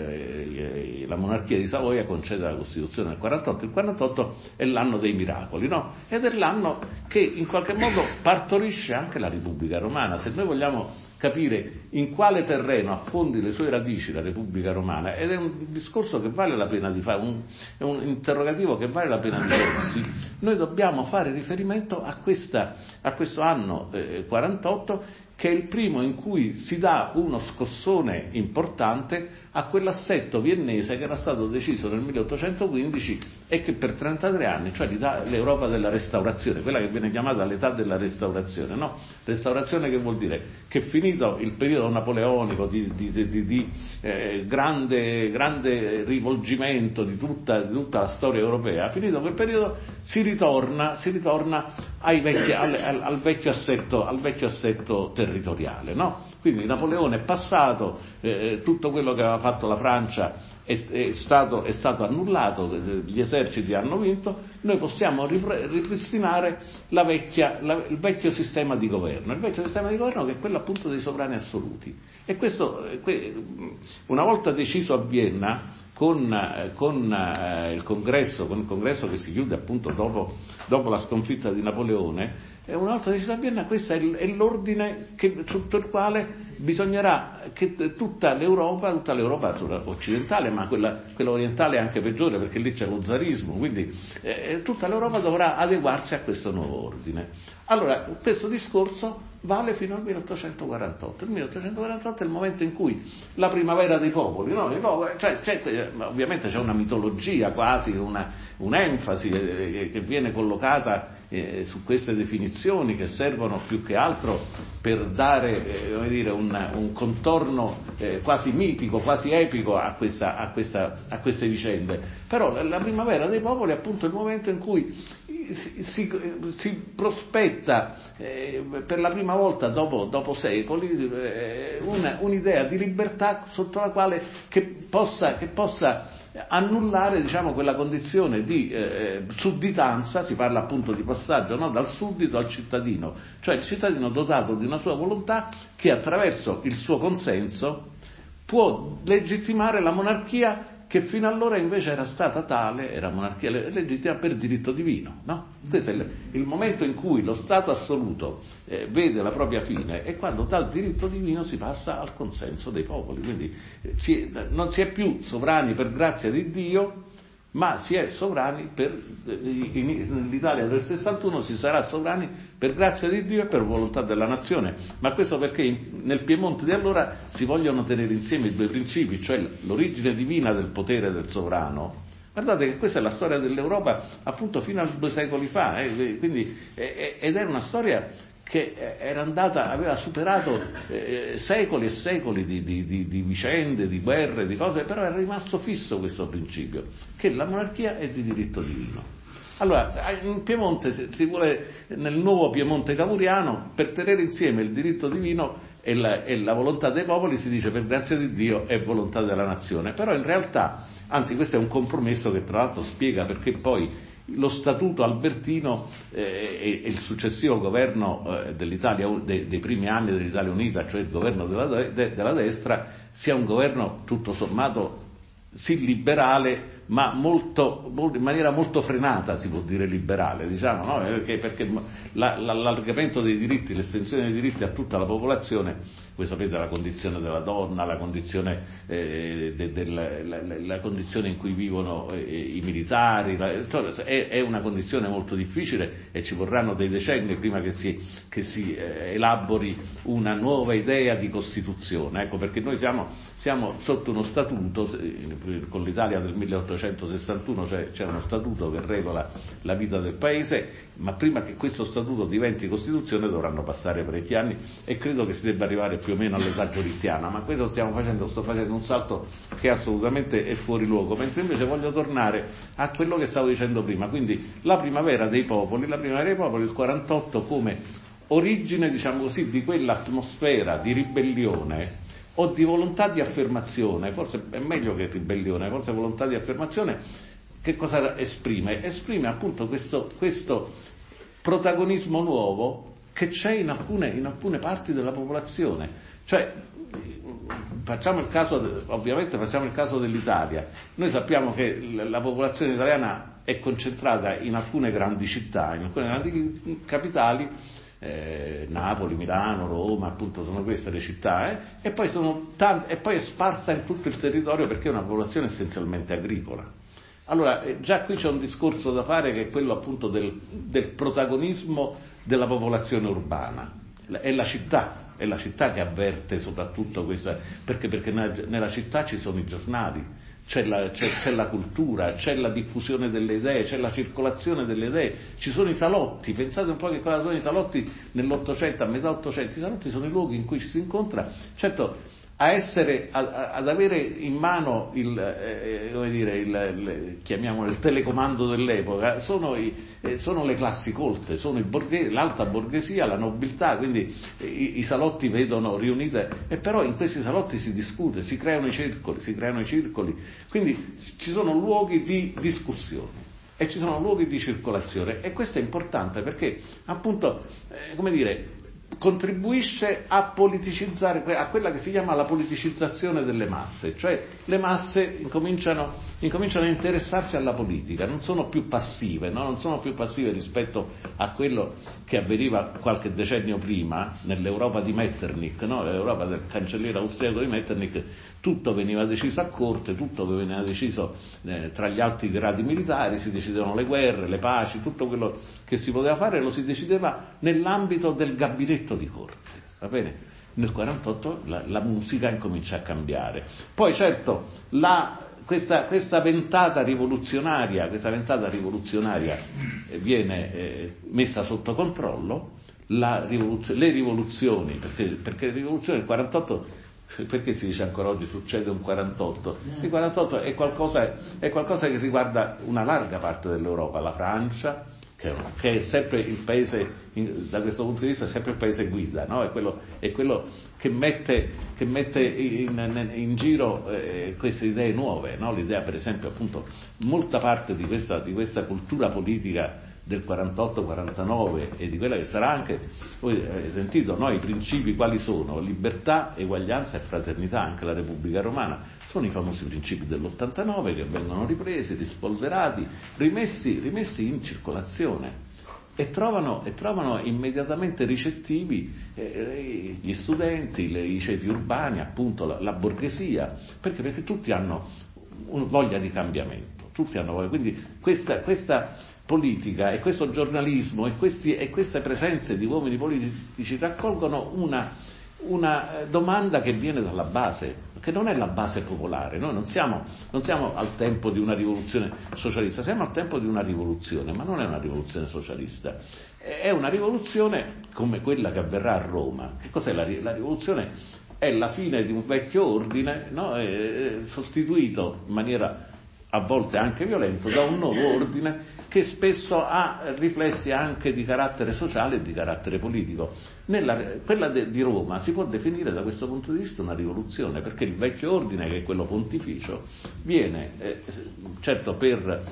la monarchia di Savoia concede la Costituzione nel quarantotto. Il quarantotto è l'anno dei miracoli, no? Ed è l'anno che in qualche modo partorisce anche la Repubblica Romana. Se noi vogliamo capire in quale terreno affondi le sue radici la Repubblica Romana, ed è un discorso che vale la pena di fare, un, è un interrogativo che vale la pena di porsi, noi dobbiamo fare riferimento a, questa, a questo anno eh, quarantotto, che è il primo in cui si dà uno scossone importante a quell'assetto viennese che era stato deciso nel milleottocentoquindici e che per trentatré anni, cioè l'Europa della restaurazione, quella che viene chiamata l'età della restaurazione, no? Restaurazione che vuol dire che finito il periodo napoleonico di, di, di, di, di eh, grande, grande rivolgimento di tutta, di tutta la storia europea, finito quel periodo si ritorna, si ritorna ai vecchi, al, al, al vecchio assetto, al vecchio assetto territoriale, no? Quindi Napoleone è passato, eh, tutto quello che aveva fatto la Francia è, è, stato, è stato annullato, gli eserciti hanno vinto, noi possiamo ripre- ripristinare la vecchia, la, il vecchio sistema di governo, il vecchio sistema di governo che è quello appunto dei sovrani assoluti. E questo, una volta deciso a Vienna, con, con eh, il congresso, con il congresso che si chiude appunto dopo, dopo la sconfitta di Napoleone, e una volta deciso a Vienna, questo è, il, è l'ordine che, sotto il quale bisognerà che tutta l'Europa, tutta l'Europa occidentale, ma quella, quella orientale è anche peggiore perché lì c'è lo zarismo, quindi eh, tutta l'Europa dovrà adeguarsi a questo nuovo ordine. Allora, questo discorso vale fino al milleottocentoquarantotto. Il milleottocentoquarantotto è il momento in cui la primavera dei popoli, no? Cioè, c'è, ovviamente c'è una mitologia quasi, una, un'enfasi eh, che viene collocata eh, su queste definizioni che servono più che altro per dare eh, come dire, un, un contorno eh, quasi mitico, quasi epico a, questa, a, questa, a queste vicende. Però la, la primavera dei popoli è appunto il momento in cui si, si, si prospetta eh, per la prima volta dopo, dopo secoli eh, una, un'idea di libertà sotto la quale che possa, che possa annullare, diciamo, quella condizione di eh, sudditanza. Si parla appunto di passaggio, no? Dal suddito al cittadino, cioè il cittadino dotato di una sua volontà che attraverso il suo consenso può legittimare la monarchia che fino allora invece era stata tale, era monarchia legittima per diritto divino, no? Questo è il, il momento in cui lo Stato assoluto eh, vede la propria fine, e quando dal diritto divino si passa al consenso dei popoli, quindi eh, si, non si è più sovrani per grazia di Dio, ma si è sovrani per, in l'Italia del sessantuno si sarà sovrani per grazia di Dio e per volontà della nazione. Ma questo perché nel Piemonte di allora si vogliono tenere insieme i due principi, cioè l'origine divina del potere del sovrano. Guardate che questa è la storia dell'Europa appunto fino a due secoli fa, eh, quindi, eh, ed era una storia che era andata, aveva superato eh, secoli e secoli di, di, di, di vicende, di guerre, di cose, però era rimasto fisso questo principio, che la monarchia è di diritto divino. Allora, in Piemonte si vuole, nel nuovo Piemonte cavouriano, per tenere insieme il diritto divino e la, e la volontà dei popoli, si dice per grazia di Dio è volontà della nazione. Però in realtà, anzi questo è un compromesso che tra l'altro spiega perché poi lo statuto albertino eh, e il successivo governo eh, dell'Italia, de, dei primi anni dell'Italia Unita, cioè il governo della, de, della destra, sia un governo tutto sommato sì liberale, ma molto, in maniera molto frenata, si può dire liberale, diciamo, no? Perché, perché la, la, l'allargamento dei diritti, l'estensione dei diritti a tutta la popolazione, voi sapete la condizione della donna, la condizione, eh, de, de, la, la, la condizione in cui vivono eh, i militari, la, cioè, è, è una condizione molto difficile e ci vorranno dei decenni prima che si, che si eh, elabori una nuova idea di Costituzione, ecco perché noi siamo, siamo sotto uno statuto, con l'Italia del milleottocentosessantuno c'è, c'è uno statuto che regola la vita del paese, ma prima che questo statuto diventi Costituzione dovranno passare parecchi anni e credo che si debba arrivare più o meno all'età giuriziana, ma questo stiamo facendo, sto facendo un salto che assolutamente è fuori luogo, mentre invece voglio tornare a quello che stavo dicendo prima, quindi la primavera dei popoli, la primavera dei popoli, il quarantotto come origine, diciamo così, di quell'atmosfera di ribellione o di volontà di affermazione, forse è meglio che ribellione, forse volontà di affermazione. Che cosa esprime? Esprime appunto questo, questo protagonismo nuovo che c'è in alcune, in alcune parti della popolazione. Cioè, facciamo il caso, ovviamente facciamo il caso dell'Italia. Noi sappiamo che la popolazione italiana è concentrata in alcune grandi città, in alcune grandi capitali, Eh, Napoli, Milano, Roma, appunto sono queste le città, eh? e, poi sono tante, e poi è sparsa in tutto il territorio perché è una popolazione essenzialmente agricola. Allora, eh, già qui c'è un discorso da fare che è quello appunto del, del protagonismo della popolazione urbana. È la città, è la città che avverte soprattutto questa, perché, perché nella, nella città ci sono i giornali, C'è la, c'è, c'è la cultura, c'è la diffusione delle idee, c'è la circolazione delle idee, ci sono i salotti, pensate un po' che cosa sono i salotti nell'Ottocento, a metà Ottocento, i salotti sono i luoghi in cui ci si incontra, certo a essere, a, ad avere in mano il, eh, come dire, il, il, chiamiamolo il telecomando dell'epoca, sono, i, eh, sono le classi colte, sono i borghesi, l'alta borghesia, la nobiltà, quindi eh, i, i salotti vedono riunite, e però in questi salotti si discute, si creano i circoli, si creano i circoli, quindi ci sono luoghi di discussione e ci sono luoghi di circolazione, e questo è importante perché appunto, eh, come dire, contribuisce a politicizzare, a quella che si chiama la politicizzazione delle masse, cioè le masse incominciano, incominciano a interessarsi alla politica, non sono più passive, no? non sono più passive rispetto a quello che avveniva qualche decennio prima nell'Europa di Metternich, no? L'Europa del cancelliere austriaco di Metternich, tutto veniva deciso a corte, tutto veniva deciso eh, tra gli alti gradi militari, si decidevano le guerre, le paci, tutto quello che si poteva fare lo si decideva nell'ambito del gabinetto di corte, va bene? Nel quarantotto la, la musica incomincia a cambiare. Poi certo la, questa, questa ventata rivoluzionaria, questa ventata rivoluzionaria viene eh, messa sotto controllo, la rivoluzio, le rivoluzioni, perché, perché le rivoluzioni del quarantotto, perché si dice ancora oggi succede un quarantotto? Il quarantotto è qualcosa, è qualcosa che riguarda una larga parte dell'Europa, la Francia, che è sempre il paese, da questo punto di vista è sempre il paese guida, no? È quello, è quello che mette, che mette in, in giro eh, queste idee nuove, no? L'idea per esempio appunto, molta parte di questa, di questa cultura politica del quarantotto quarantanove e di quella che sarà anche, voi avete sentito, no? I principi quali sono? Libertà, eguaglianza e fraternità, anche la Repubblica Romana. Sono i famosi principi dell'ottantanove che vengono ripresi, rispolverati, rimessi, rimessi in circolazione e trovano, e trovano immediatamente ricettivi eh, gli studenti, le, i ceti urbani, appunto la, la borghesia, perché? Perché tutti hanno un, voglia di cambiamento, tutti hanno voglia, quindi questa, questa politica e questo giornalismo e, questi, e queste presenze di uomini politici raccolgono una una domanda che viene dalla base, che non è la base popolare. Noi non siamo, non siamo al tempo di una rivoluzione socialista, siamo al tempo di una rivoluzione, ma non è una rivoluzione socialista, è una rivoluzione come quella che avverrà a Roma. Che cos'è la, la rivoluzione? È la fine di un vecchio ordine, no? È sostituito in maniera a volte anche violento, da un nuovo ordine che spesso ha riflessi anche di carattere sociale e di carattere politico. Nella, quella de, di Roma si può definire da questo punto di vista una rivoluzione, perché il vecchio ordine, che è quello pontificio, viene eh, certo per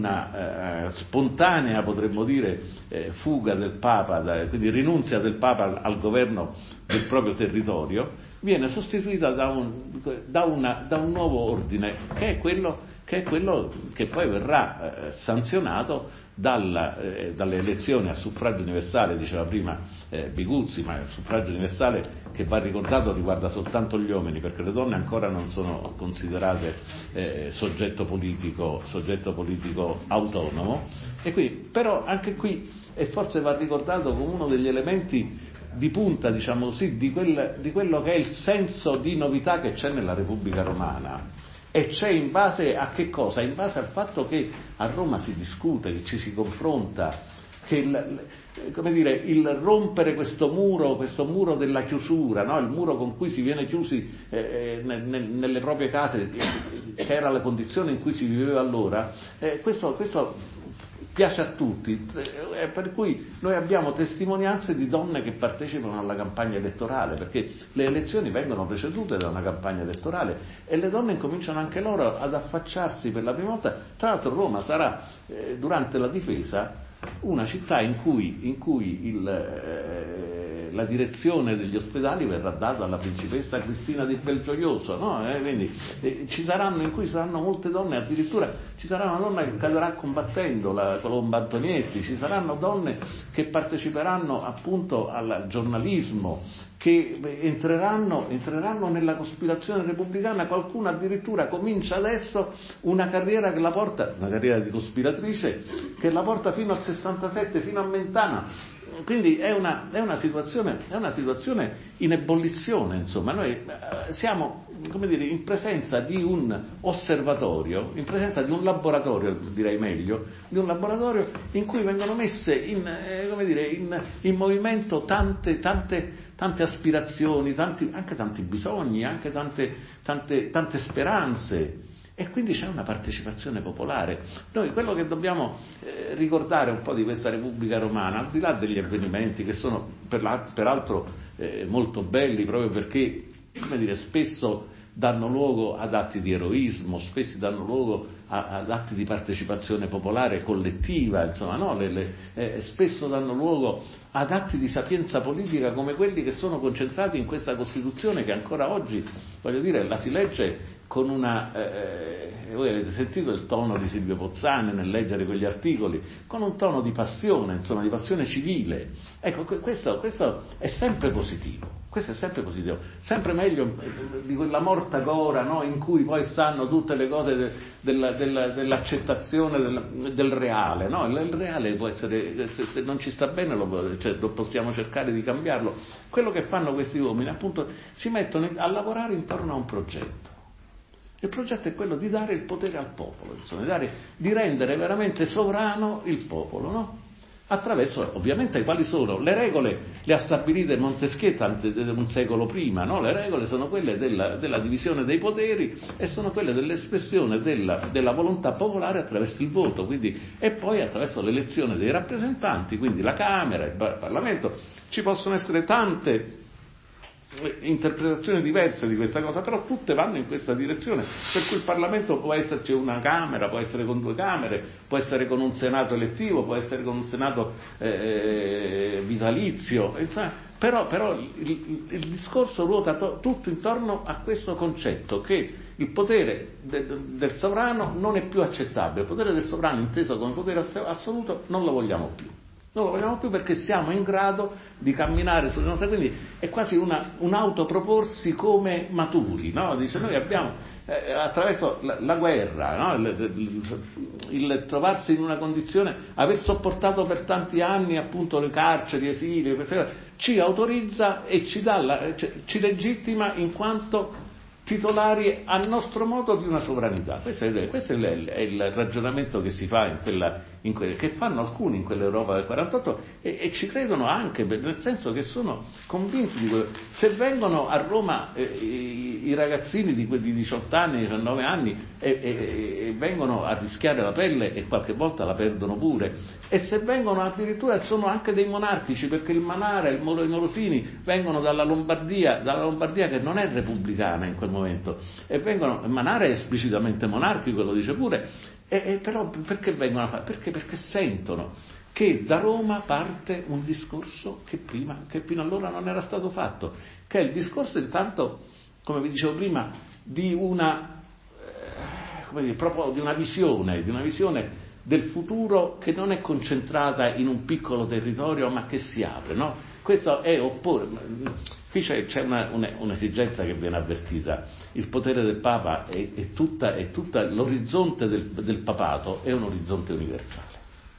una eh, spontanea, potremmo dire, eh, fuga del Papa, da, quindi rinunzia del Papa al, al governo del proprio territorio, viene sostituita da un, da una, da un nuovo ordine, che è quello che è quello che poi verrà eh, sanzionato dalla, eh, dalle elezioni a suffragio universale, diceva prima eh, Biguzzi, ma il suffragio universale, che va ricordato, riguarda soltanto gli uomini, perché le donne ancora non sono considerate eh, soggetto politico, soggetto politico autonomo, e qui, però anche qui, e forse va ricordato come uno degli elementi di punta, diciamo così, di, quel, di quello che è il senso di novità che c'è nella Repubblica Romana. E c'è in base a che cosa? In base al fatto che a Roma si discute, che ci si confronta, che il, come dire, il rompere questo muro, questo muro della chiusura, no? Il muro con cui si viene chiusi eh, nel, nelle proprie case, che era la condizione in cui si viveva allora, eh, questo, questo piace a tutti, eh, per cui noi abbiamo testimonianze di donne che partecipano alla campagna elettorale, perché le elezioni vengono precedute da una campagna elettorale e le donne incominciano anche loro ad affacciarsi per la prima volta. Tra l'altro Roma sarà eh, durante la difesa una città in cui, in cui il, eh, la direzione degli ospedali verrà data alla principessa Cristina di Belgioioso, no? Eh, quindi eh, ci saranno, in cui saranno molte donne, addirittura ci sarà una donna che cadrà combattendo, la Colomba Antonietti, ci saranno donne che parteciperanno appunto al giornalismo, che entreranno, entreranno nella cospirazione repubblicana. Qualcuno addirittura comincia adesso una carriera che la porta, una carriera di cospiratrice, che la porta fino al sessantasette, fino a Mentana. Quindi è una, è una situazione, è una situazione in ebollizione, insomma. Noi siamo, come dire, in presenza di un osservatorio, in presenza di un laboratorio, direi meglio, di un laboratorio in cui vengono messe in, eh, come dire, in, in movimento tante, tante, tante aspirazioni, tanti, anche tanti bisogni, anche tante, tante, tante speranze. E quindi c'è una partecipazione popolare. Noi quello che dobbiamo eh, ricordare un po' di questa Repubblica Romana, al di là degli avvenimenti che sono per la, peraltro eh, molto belli, proprio perché, come dire, spesso danno luogo ad atti di eroismo, spesso danno luogo a, ad atti di partecipazione popolare collettiva, insomma, no? le, le, eh, spesso danno luogo ad atti di sapienza politica come quelli che sono concentrati in questa Costituzione, che ancora oggi, voglio dire, la si legge con una, eh, voi avete sentito il tono di Silvio Pozzani nel leggere quegli articoli, con un tono di passione, insomma, di passione civile. Ecco, questo, questo è sempre positivo, questo è sempre positivo, sempre meglio di quella morta gora, no, in cui poi stanno tutte le cose de, della, della, dell'accettazione del, del reale, no? Il reale può essere, se, se non ci sta bene lo, cioè, lo possiamo cercare di cambiarlo. Quello che fanno questi uomini, appunto, si mettono a lavorare intorno a un progetto. Il progetto è quello di dare il potere al popolo, insomma, di, dare, di rendere veramente sovrano il popolo, no? Attraverso, ovviamente, quali sono? Le regole le ha stabilite Montesquieu un secolo prima, no? Le regole sono quelle della, della divisione dei poteri e sono quelle dell'espressione della, della volontà popolare attraverso il voto, quindi, e poi attraverso l'elezione dei rappresentanti, quindi la Camera, il Parlamento. Ci possono essere tante interpretazioni diverse di questa cosa, però tutte vanno in questa direzione, per cui il Parlamento può esserci una Camera, può essere con due Camere, può essere con un Senato elettivo, può essere con un Senato eh, vitalizio, insomma, però, però il, il, il discorso ruota to, tutto intorno a questo concetto, che il potere de, del sovrano non è più accettabile, il potere del sovrano inteso come potere assoluto non lo vogliamo più. Non lo vogliamo più perché siamo in grado di camminare sulle nostre, quindi è quasi una, un autoproporsi come maturi, no? Dice, noi abbiamo eh, attraverso la, la guerra, no? il, il, il trovarsi in una condizione, aver sopportato per tanti anni appunto le carceri, esilio, queste cose, ci autorizza e ci dà la, cioè, ci legittima in quanto titolari a nostro modo di una sovranità. Questo è, questo è, il, è il ragionamento che si fa in quella in que- che fanno alcuni in quell'Europa del quarantotto e, e ci credono anche, nel senso che sono convinti di quello. Se vengono a Roma eh, i, i ragazzini di, di diciotto anni, diciannove anni e, e, e vengono a rischiare la pelle e qualche volta la perdono pure, e se vengono addirittura sono anche dei monarchici, perché il Manara e il Molo, i Morosini vengono dalla Lombardia, dalla Lombardia che non è repubblicana in quel momento, e vengono, Manara è esplicitamente monarchico, lo dice pure, e, e però perché vengono a fare? Perché, perché sentono che da Roma parte un discorso che prima, che fino allora non era stato fatto, che è il discorso intanto, come vi dicevo prima, di una, eh, come dire, proprio di una visione, di una visione del futuro che non è concentrata in un piccolo territorio, ma che si apre, no? Questo è opporre. Qui c'è, c'è una, una, un'esigenza che viene avvertita: il potere del Papa è, è tutta, è tutta l'orizzonte del, del papato è un orizzonte universale,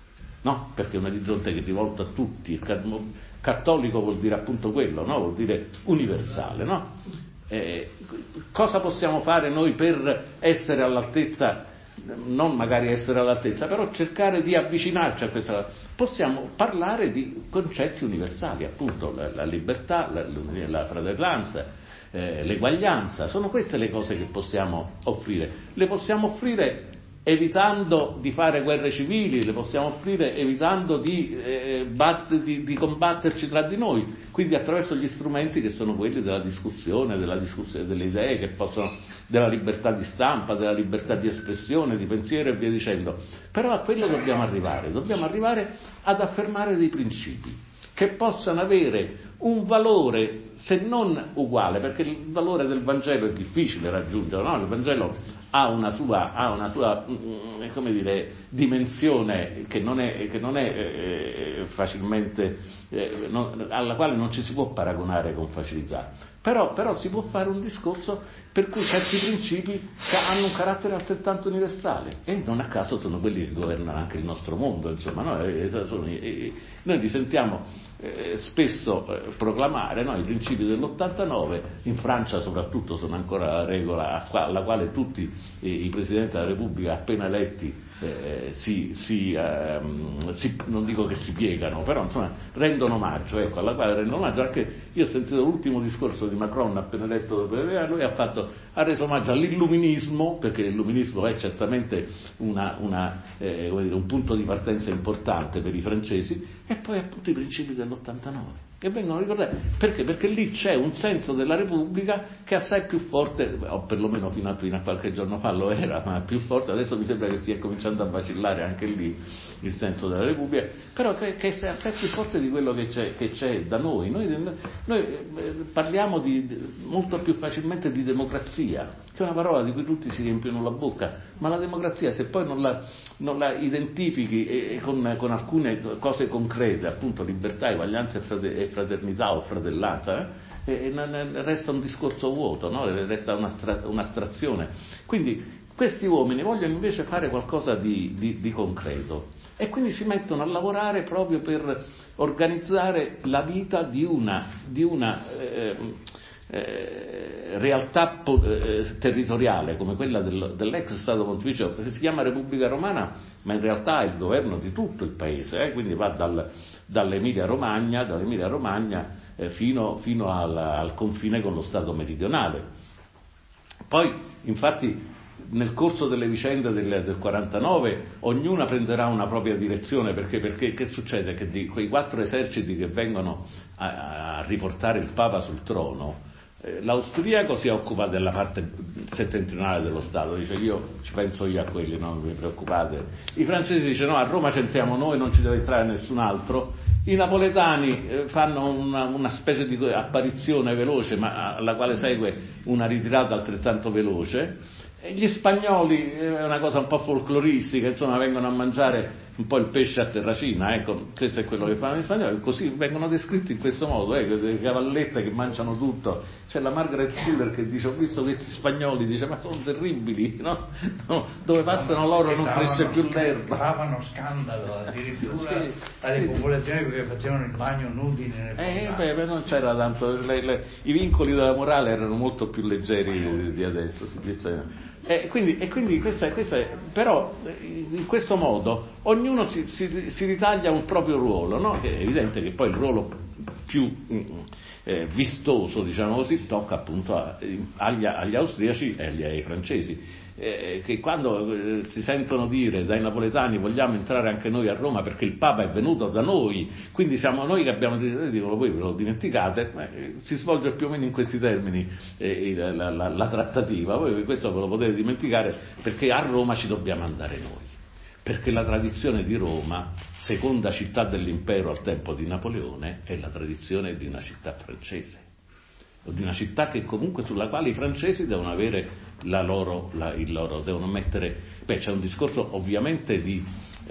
no? Perché è un orizzonte che è rivolto a tutti. Il cattolico vuol dire appunto quello, no? Vuol dire universale, no? Eh, cosa possiamo fare noi per essere all'altezza? Non magari essere all'altezza, però cercare di avvicinarci a questa. Possiamo parlare di concetti universali, appunto la, la libertà, la, la fratellanza, eh, l'eguaglianza. Sono queste le cose che possiamo offrire. Le possiamo offrire evitando di fare guerre civili, le possiamo offrire evitando di, eh, bat, di, di combatterci tra di noi, quindi attraverso gli strumenti che sono quelli della discussione, della discussione delle idee, che possono, della libertà di stampa, della libertà di espressione, di pensiero e via dicendo. Però a quello dobbiamo arrivare, dobbiamo arrivare ad affermare dei principi che possano avere un valore, se non uguale, perché il valore del Vangelo è difficile raggiungere, no? Il Vangelo ha una sua, ha una sua come dire, dimensione che non è, che non è eh, facilmente, eh, non, alla quale non ci si può paragonare con facilità, però, però si può fare un discorso per cui certi principi hanno un carattere altrettanto universale, e non a caso sono quelli che governano anche il nostro mondo, insomma, no? e, sono, e, noi li sentiamo eh, spesso eh, proclamare, no? I principi dell'ottantanove, in Francia soprattutto sono ancora la regola alla quale tutti i, i presidenti della Repubblica appena eletti eh, si, si, ehm, si, non dico che si piegano, però insomma rendono omaggio, ecco, alla quale rendono omaggio. Anche io ho sentito l'ultimo discorso di Macron appena eletto, lui ha fatto, ha reso omaggio all'illuminismo, perché l'illuminismo è certamente una, una, eh, un punto di partenza importante per i francesi, e poi appunto i principi dell'ottantanove che vengono ricordati, perché? Perché lì c'è un senso della Repubblica che è assai più forte, o perlomeno fino a, fino a qualche giorno fa lo era, ma più forte. Adesso mi sembra che stia cominciando a vacillare anche lì il senso della Repubblica, però che, che è assai più forte di quello che c'è, che c'è da noi. Noi, noi parliamo di, molto più facilmente di democrazia, che è una parola di cui tutti si riempiono la bocca, ma la democrazia, se poi non la, non la identifichi e, e con, con alcune cose concrete, appunto libertà, eguaglianza e, frate, e fraternità o fratellanza, eh, e, e resta un discorso vuoto, no? Resta un'astra, un'astrazione. Quindi questi uomini vogliono invece fare qualcosa di, di, di concreto, e quindi si mettono a lavorare proprio per organizzare la vita di una, di una eh, eh, realtà eh, territoriale come quella del, dell'ex Stato Pontificio, che si chiama Repubblica Romana, ma in realtà è il governo di tutto il paese, eh? Quindi va dal, dall'Emilia Romagna, dall'Emilia Romagna eh, fino, fino al, al confine con lo Stato meridionale. Poi, infatti, nel corso delle vicende del, del quarantanove ognuna prenderà una propria direzione, perché, perché che succede? Che di quei quattro eserciti che vengono a, a riportare il Papa sul trono, eh, l'austriaco si occupa della parte settentrionale dello Stato, dice io ci penso io a quelli, non vi preoccupate. I francesi dicono no, a Roma c'entriamo noi, non ci deve entrare nessun altro. I napoletani eh, fanno una, una specie di apparizione veloce, ma alla quale segue una ritirata altrettanto veloce. E gli spagnoli è una cosa un po' folcloristica, insomma, vengono a mangiare un po' il pesce a terracina, ecco, questo è quello che fanno gli spagnoli, così vengono descritti in questo modo, ecco, le cavallette che mangiano tutto. C'è la Margaret Fuller che dice ho visto questi spagnoli, dice ma sono terribili, no? No, dove passano loro non cresce più l'erba. Davano scandalo addirittura sì, alle sì, popolazioni perché facevano il bagno nudi nelle eh, beh, beh, non c'era tanto, le, le, i vincoli della morale erano molto più più leggeri di adesso, si dice. E quindi, e quindi questa, questa è, però in questo modo ognuno si, si, si ritaglia un proprio ruolo, no? È evidente che poi il ruolo più eh, vistoso, diciamo così, tocca appunto a, agli, agli austriaci e agli, ai francesi, eh, che quando eh, si sentono dire dai napoletani vogliamo entrare anche noi a Roma perché il Papa è venuto da noi, quindi siamo noi che abbiamo detto, dicono voi ve lo dimenticate, eh, si svolge più o meno in questi termini eh, la, la, la trattativa, voi questo ve lo potete dimenticare perché a Roma ci dobbiamo andare noi, perché la tradizione di Roma, seconda città dell'impero al tempo di Napoleone, è la tradizione di una città francese, di una città che comunque sulla quale i francesi devono avere la loro, la, il loro, devono mettere, beh c'è un discorso ovviamente di,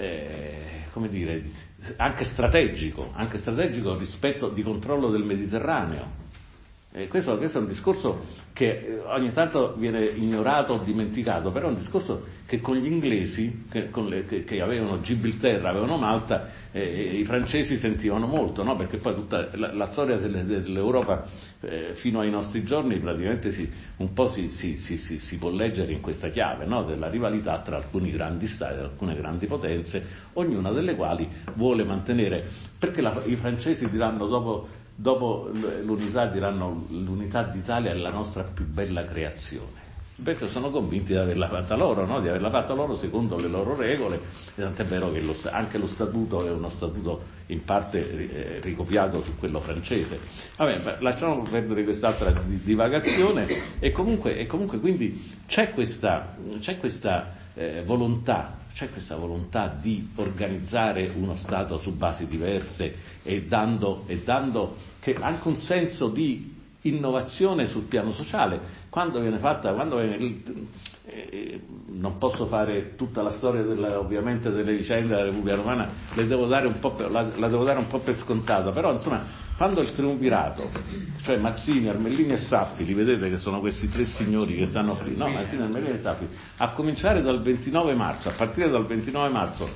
eh, come dire, anche strategico, anche strategico rispetto di controllo del Mediterraneo. Eh, questo, questo è un discorso che ogni tanto viene ignorato o dimenticato, però è un discorso che con gli inglesi, che, con le, che, che avevano Gibilterra, avevano Malta, eh, i francesi sentivano molto, no? Perché poi tutta la, la storia delle, dell'Europa eh, fino ai nostri giorni praticamente si, un po' si, si, si, si, si può leggere in questa chiave, no? Della rivalità tra alcuni grandi stati, alcune grandi potenze, ognuna delle quali vuole mantenere, perché la, i francesi diranno dopo Dopo l'unità diranno l'unità d'Italia è la nostra più bella creazione, perché sono convinti di averla fatta loro, no? Di averla fatta loro secondo le loro regole, e tant'è vero che lo, anche lo statuto è uno statuto in parte eh, ricopiato su quello francese. Vabbè, lasciamo perdere quest'altra divagazione e comunque, e comunque quindi c'è questa, c'è questa eh, volontà c'è questa volontà di organizzare uno Stato su basi diverse e dando, e dando che anche un senso di innovazione sul piano sociale. Quando viene fatta, quando viene, eh, non posso fare tutta la storia della, ovviamente delle vicende della Repubblica Romana, le devo dare un po' per, la, la devo dare un po' per scontata, però insomma quando il triumvirato, cioè Mazzini, Armellini e Saffi, li vedete che sono questi tre signori che stanno qui, no, Mazzini, Armellini e Saffi, a cominciare dal ventinove marzo, a partire dal ventinove marzo,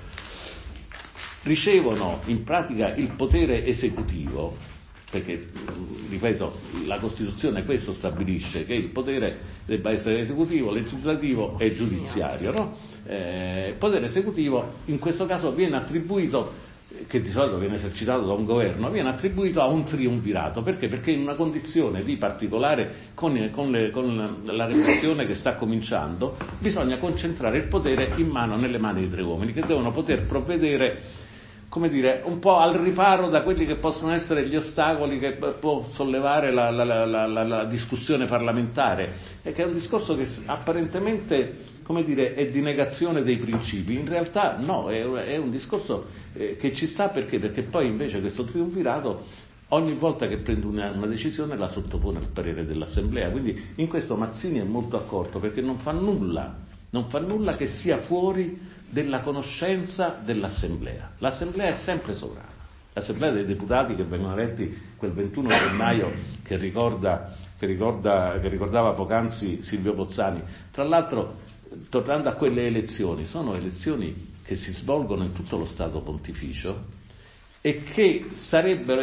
ricevono in pratica il potere esecutivo, perché, ripeto, la Costituzione questo stabilisce, che il potere debba essere esecutivo, legislativo e giudiziario, no? Eh, il potere esecutivo in questo caso viene attribuito, che di solito viene esercitato da un governo, viene attribuito a un triumvirato. Perché? Perché in una condizione di particolare, con, con, le, con la repressione che sta cominciando, bisogna concentrare il potere in mano, nelle mani di tre uomini, che devono poter provvedere, come dire, un po' al riparo da quelli che possono essere gli ostacoli che può sollevare la, la, la, la, la discussione parlamentare, e che è un discorso che apparentemente, come dire, è di negazione dei principi. In realtà no, è, è un discorso eh, che ci sta, perché? Perché poi invece questo triumvirato ogni volta che prende una, una decisione la sottopone al parere dell'Assemblea, quindi in questo Mazzini è molto accorto, perché non fa nulla, non fa nulla che sia fuori della conoscenza dell'Assemblea. L'Assemblea è sempre sovrana. L'Assemblea dei deputati che vengono eletti quel ventuno gennaio che ricorda, che ricorda, che ricordava poc'anzi Silvio Pozzani, tra l'altro, tornando a quelle elezioni, sono elezioni che si svolgono in tutto lo Stato Pontificio e che sarebbero,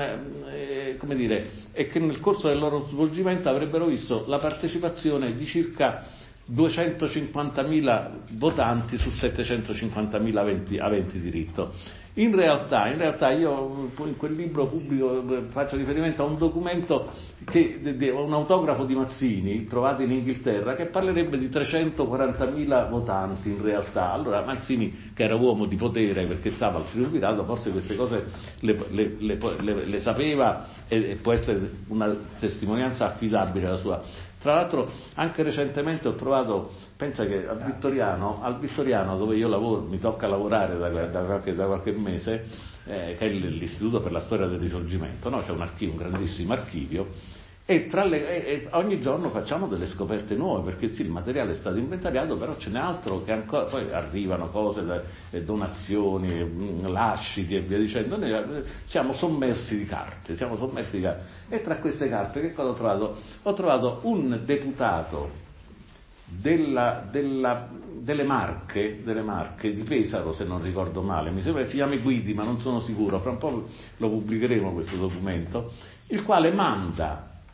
eh, come dire, e che nel corso del loro svolgimento avrebbero visto la partecipazione di circa duecentocinquantamila votanti su settecentocinquantamila aventi, aventi diritto. In realtà, in realtà io in quel libro pubblico faccio riferimento a un documento, che, un autografo di Mazzini trovato in Inghilterra, che parlerebbe di trecentoquarantamila votanti in realtà. Allora Mazzini, che era uomo di potere perché stava al triumvirato, forse queste cose le, le, le, le, le sapeva, e, e può essere una testimonianza affidabile la sua. Tra l'altro anche recentemente ho trovato, pensa che al Vittoriano, al Vittoriano dove io lavoro, mi tocca lavorare da, da, qualche, da qualche mese, eh, che è l'Istituto per la Storia del Risorgimento, no? C'è un archivio, un grandissimo archivio, e, tra le, e, e ogni giorno facciamo delle scoperte nuove, perché sì, il materiale è stato inventariato, però ce n'è altro che ancora, poi arrivano cose, da, eh, donazioni, mh, lasciti e via dicendo. Noi siamo sommersi di carte, siamo sommersi di carte, e tra queste carte che cosa ho trovato? Ho trovato un deputato della, della, delle Marche, delle Marche, di Pesaro se non ricordo male, mi sembra che si chiami Guidi, ma non sono sicuro, fra un po' lo pubblicheremo questo documento, il quale manda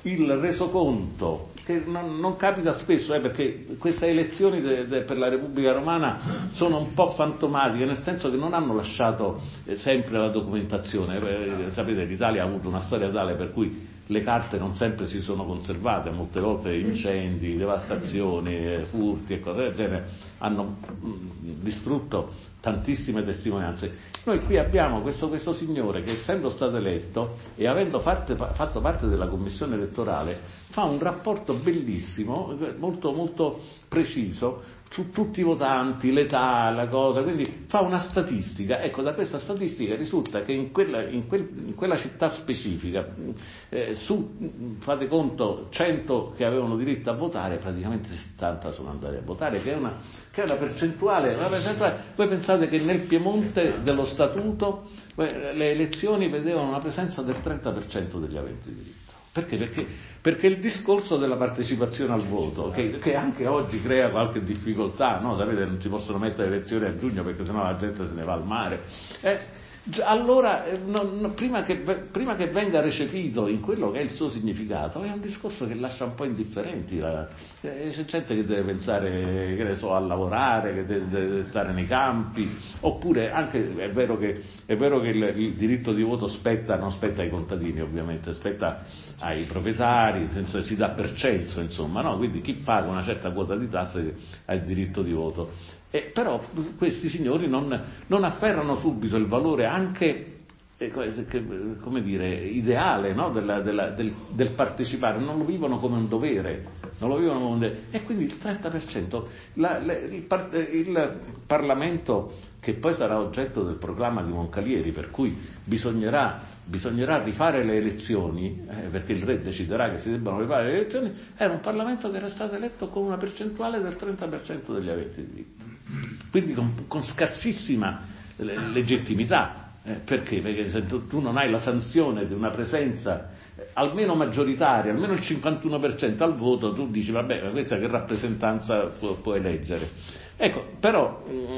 il resoconto, che non, non capita spesso, eh, perché queste elezioni de, de, per la Repubblica Romana sono un po' fantomatiche, nel senso che non hanno lasciato eh, sempre la documentazione. Eh, sapete, l'Italia ha avuto una storia tale per cui le carte non sempre si sono conservate, molte volte incendi, devastazioni, furti e cose del genere hanno mh, distrutto tantissime testimonianze. Noi qui abbiamo questo, questo signore che, essendo stato eletto e avendo parte, fatto parte della commissione elettorale, fa un rapporto bellissimo, molto, molto preciso su tutti i votanti, l'età, la cosa, quindi fa una statistica. Ecco, da questa statistica risulta che in quella, in quel, in quella città specifica, eh, su, fate conto, cento che avevano diritto a votare, praticamente settanta sono andati a votare, che è una, che è una percentuale, una percentuale. Voi pensate che nel Piemonte dello Statuto le elezioni vedevano una presenza del trenta per cento degli aventi diritto. Perché? Perché? Perché il discorso della partecipazione al voto, che, che anche oggi crea qualche difficoltà, no? Sapete, non si possono mettere elezioni a giugno perché sennò la gente se ne va al mare. Eh, allora, non, prima, che, prima che venga recepito in quello che è il suo significato, è un discorso che lascia un po' indifferenti. La, eh, c'è gente che deve pensare, che ne so, a lavorare, che deve, deve stare nei campi, oppure anche è vero che, è vero che il, il diritto di voto spetta, non spetta ai contadini ovviamente, spetta ai proprietari, senza, si dà per censo, insomma, no? Quindi chi paga una certa quota di tasse ha il diritto di voto. Eh, però questi signori non, non afferrano subito il valore anche, eh, come dire, ideale, no? della, della, del, del partecipare, non lo vivono come un dovere, non lo vivono come un dovere. E quindi il trenta per cento, la, la, il, il Parlamento, che poi sarà oggetto del proclama di Moncalieri, per cui bisognerà bisognerà rifare le elezioni, eh, perché il re deciderà che si debbano rifare le elezioni, era un Parlamento che era stato eletto con una percentuale del trenta per cento degli aventi diritto, quindi con, con scarsissima legittimità. Eh, perché? Perché se tu, tu non hai la sanzione di una presenza eh, almeno maggioritaria, almeno il cinquantuno per cento al voto, tu dici vabbè, ma questa che rappresentanza può, può eleggere? Ecco, però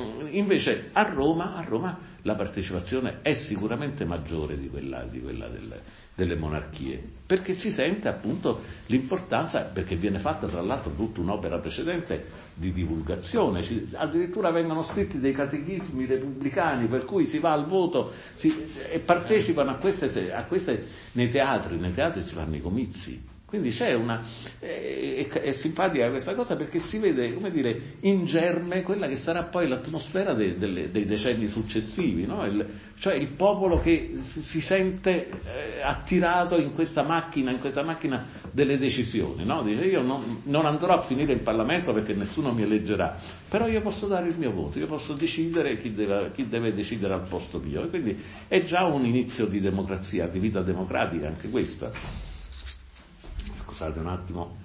invece a Roma, a Roma la partecipazione è sicuramente maggiore di quella, di quella del, delle monarchie, perché si sente appunto l'importanza, perché viene fatta tra l'altro tutta un'opera precedente di divulgazione, ci, addirittura vengono scritti dei catechismi repubblicani per cui si va al voto si, e partecipano a queste, a queste nei teatri, nei teatri si fanno i comizi. Quindi c'è una, è, è simpatica questa cosa perché si vede, come dire, in germe quella che sarà poi l'atmosfera dei, dei, dei decenni successivi, no? il, cioè il popolo che si, si sente eh, attirato in questa macchina, in questa macchina delle decisioni, no? Dice io non, non andrò a finire in Parlamento perché nessuno mi eleggerà, però io posso dare il mio voto, io posso decidere chi deve, chi deve decidere al posto mio, e quindi è già un inizio di democrazia, di vita democratica anche questa. Scusate un attimo.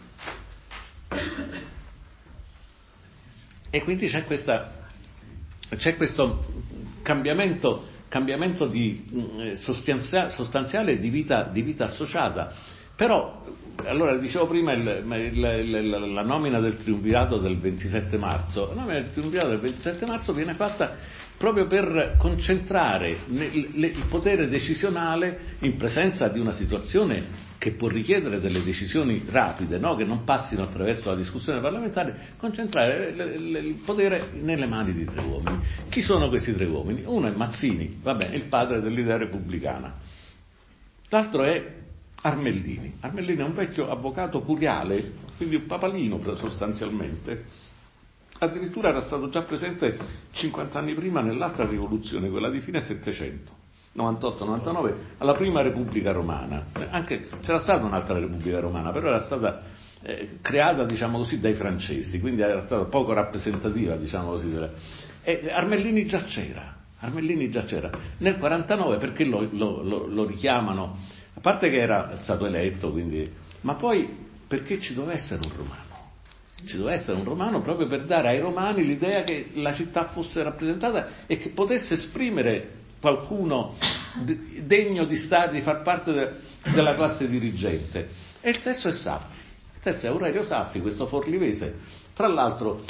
E quindi c'è questa c'è questo cambiamento cambiamento di, sostanzia, sostanziale di vita, di vita associata. Però, allora dicevo prima il, il, il, la nomina del triumvirato del ventisette marzo, la nomina del triumvirato del ventisette marzo viene fatta proprio per concentrare il potere decisionale in presenza di una situazione che può richiedere delle decisioni rapide, no? Che non passino attraverso la discussione parlamentare, concentrare il potere nelle mani di tre uomini. Chi sono questi tre uomini? Uno è Mazzini, vabbè, il padre dell'idea repubblicana. L'altro è Armellini. Armellini è un vecchio avvocato curiale, quindi un papalino sostanzialmente. Addirittura era stato già presente cinquanta anni prima nell'altra rivoluzione, quella di fine Settecento, novantotto novantanove, alla prima Repubblica Romana. Anche c'era stata un'altra Repubblica Romana, però era stata eh, creata, diciamo così, dai francesi, quindi era stata poco rappresentativa, diciamo così. E Armellini già c'era, Armellini già c'era. Nel quarantanove, perché lo, lo, lo, lo richiamano? A parte che era stato eletto, quindi, ma poi perché ci doveva essere un romano? Ci doveva essere un romano proprio per dare ai romani l'idea che la città fosse rappresentata e che potesse esprimere qualcuno degno di stare, di far parte de, della classe dirigente. E il terzo è Saffi, il terzo è Aurelio Saffi, questo forlivese, tra l'altro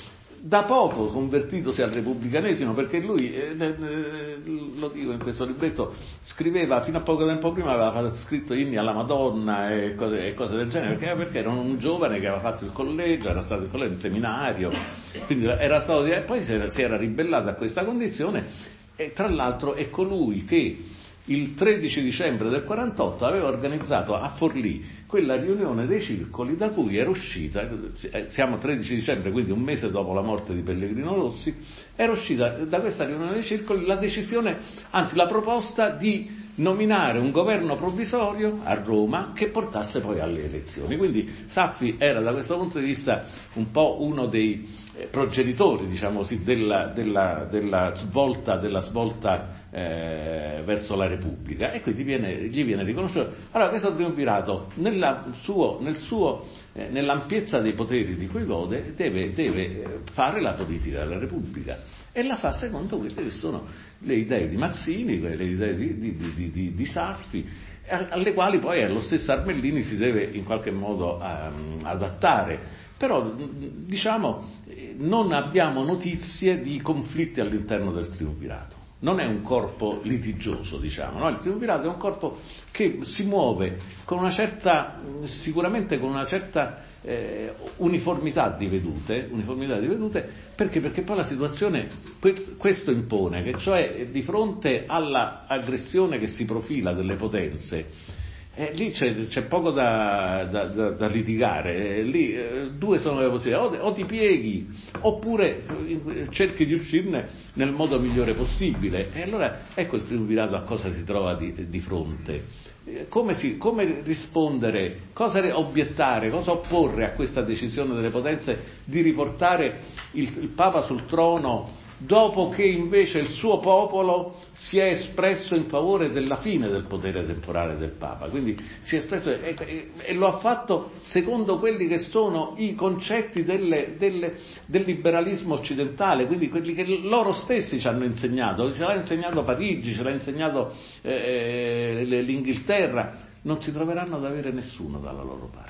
da poco convertitosi al repubblicanesimo, perché lui, eh, eh, lo dico in questo libretto, scriveva fino a poco tempo prima, aveva scritto inni alla Madonna e cose, e cose del genere, perché, perché era un giovane che aveva fatto il collegio, era stato in collegio, in seminario, quindi era stato, e poi si era, si era ribellato a questa condizione, e tra l'altro è colui che il tredici dicembre del quarantotto aveva organizzato a Forlì quella riunione dei circoli da cui era uscita, siamo tredici dicembre, quindi un mese dopo la morte di Pellegrino Rossi, era uscita da questa riunione dei circoli la decisione, anzi la proposta di nominare un governo provvisorio a Roma che portasse poi alle elezioni. Quindi Saffi era da questo punto di vista un po' uno dei progenitori, diciamo così, della, della, della svolta, della svolta eh, verso la Repubblica, e quindi viene, gli viene riconosciuto. Allora questo triumvirato nella, suo, nel suo, eh, nell'ampiezza dei poteri di cui gode deve, deve fare la politica della Repubblica, e la fa secondo quelle che sono le idee di Mazzini, le idee di, di, di, di, di Saffi, alle quali poi lo stesso Armellini si deve in qualche modo um, adattare. Però diciamo non abbiamo notizie di conflitti all'interno del triumvirato. Non è un corpo litigioso, diciamo, no? Il triumvirato è un corpo che si muove con una certa, sicuramente con una certa eh, uniformità di vedute, uniformità di vedute, perché? Perché poi la situazione questo impone, che cioè di fronte all'aggressione che si profila delle potenze, Eh, lì c'è, c'è poco da, da, da, da litigare, eh, lì eh, due sono le possibilità, o, o ti pieghi oppure eh, cerchi di uscirne nel modo migliore possibile. E allora ecco il triumvirato a cosa si trova di, di fronte, eh, come, si, come rispondere, cosa obiettare, cosa opporre a questa decisione delle potenze di riportare il, il Papa sul trono, dopo che invece il suo popolo si è espresso in favore della fine del potere temporale del Papa. Quindi si è espresso e, e, e lo ha fatto secondo quelli che sono i concetti delle, delle, del liberalismo occidentale, quindi quelli che loro stessi ci hanno insegnato, ce l'ha insegnato Parigi, ce l'ha insegnato eh, l'Inghilterra. Non si troveranno ad avere nessuno dalla loro parte.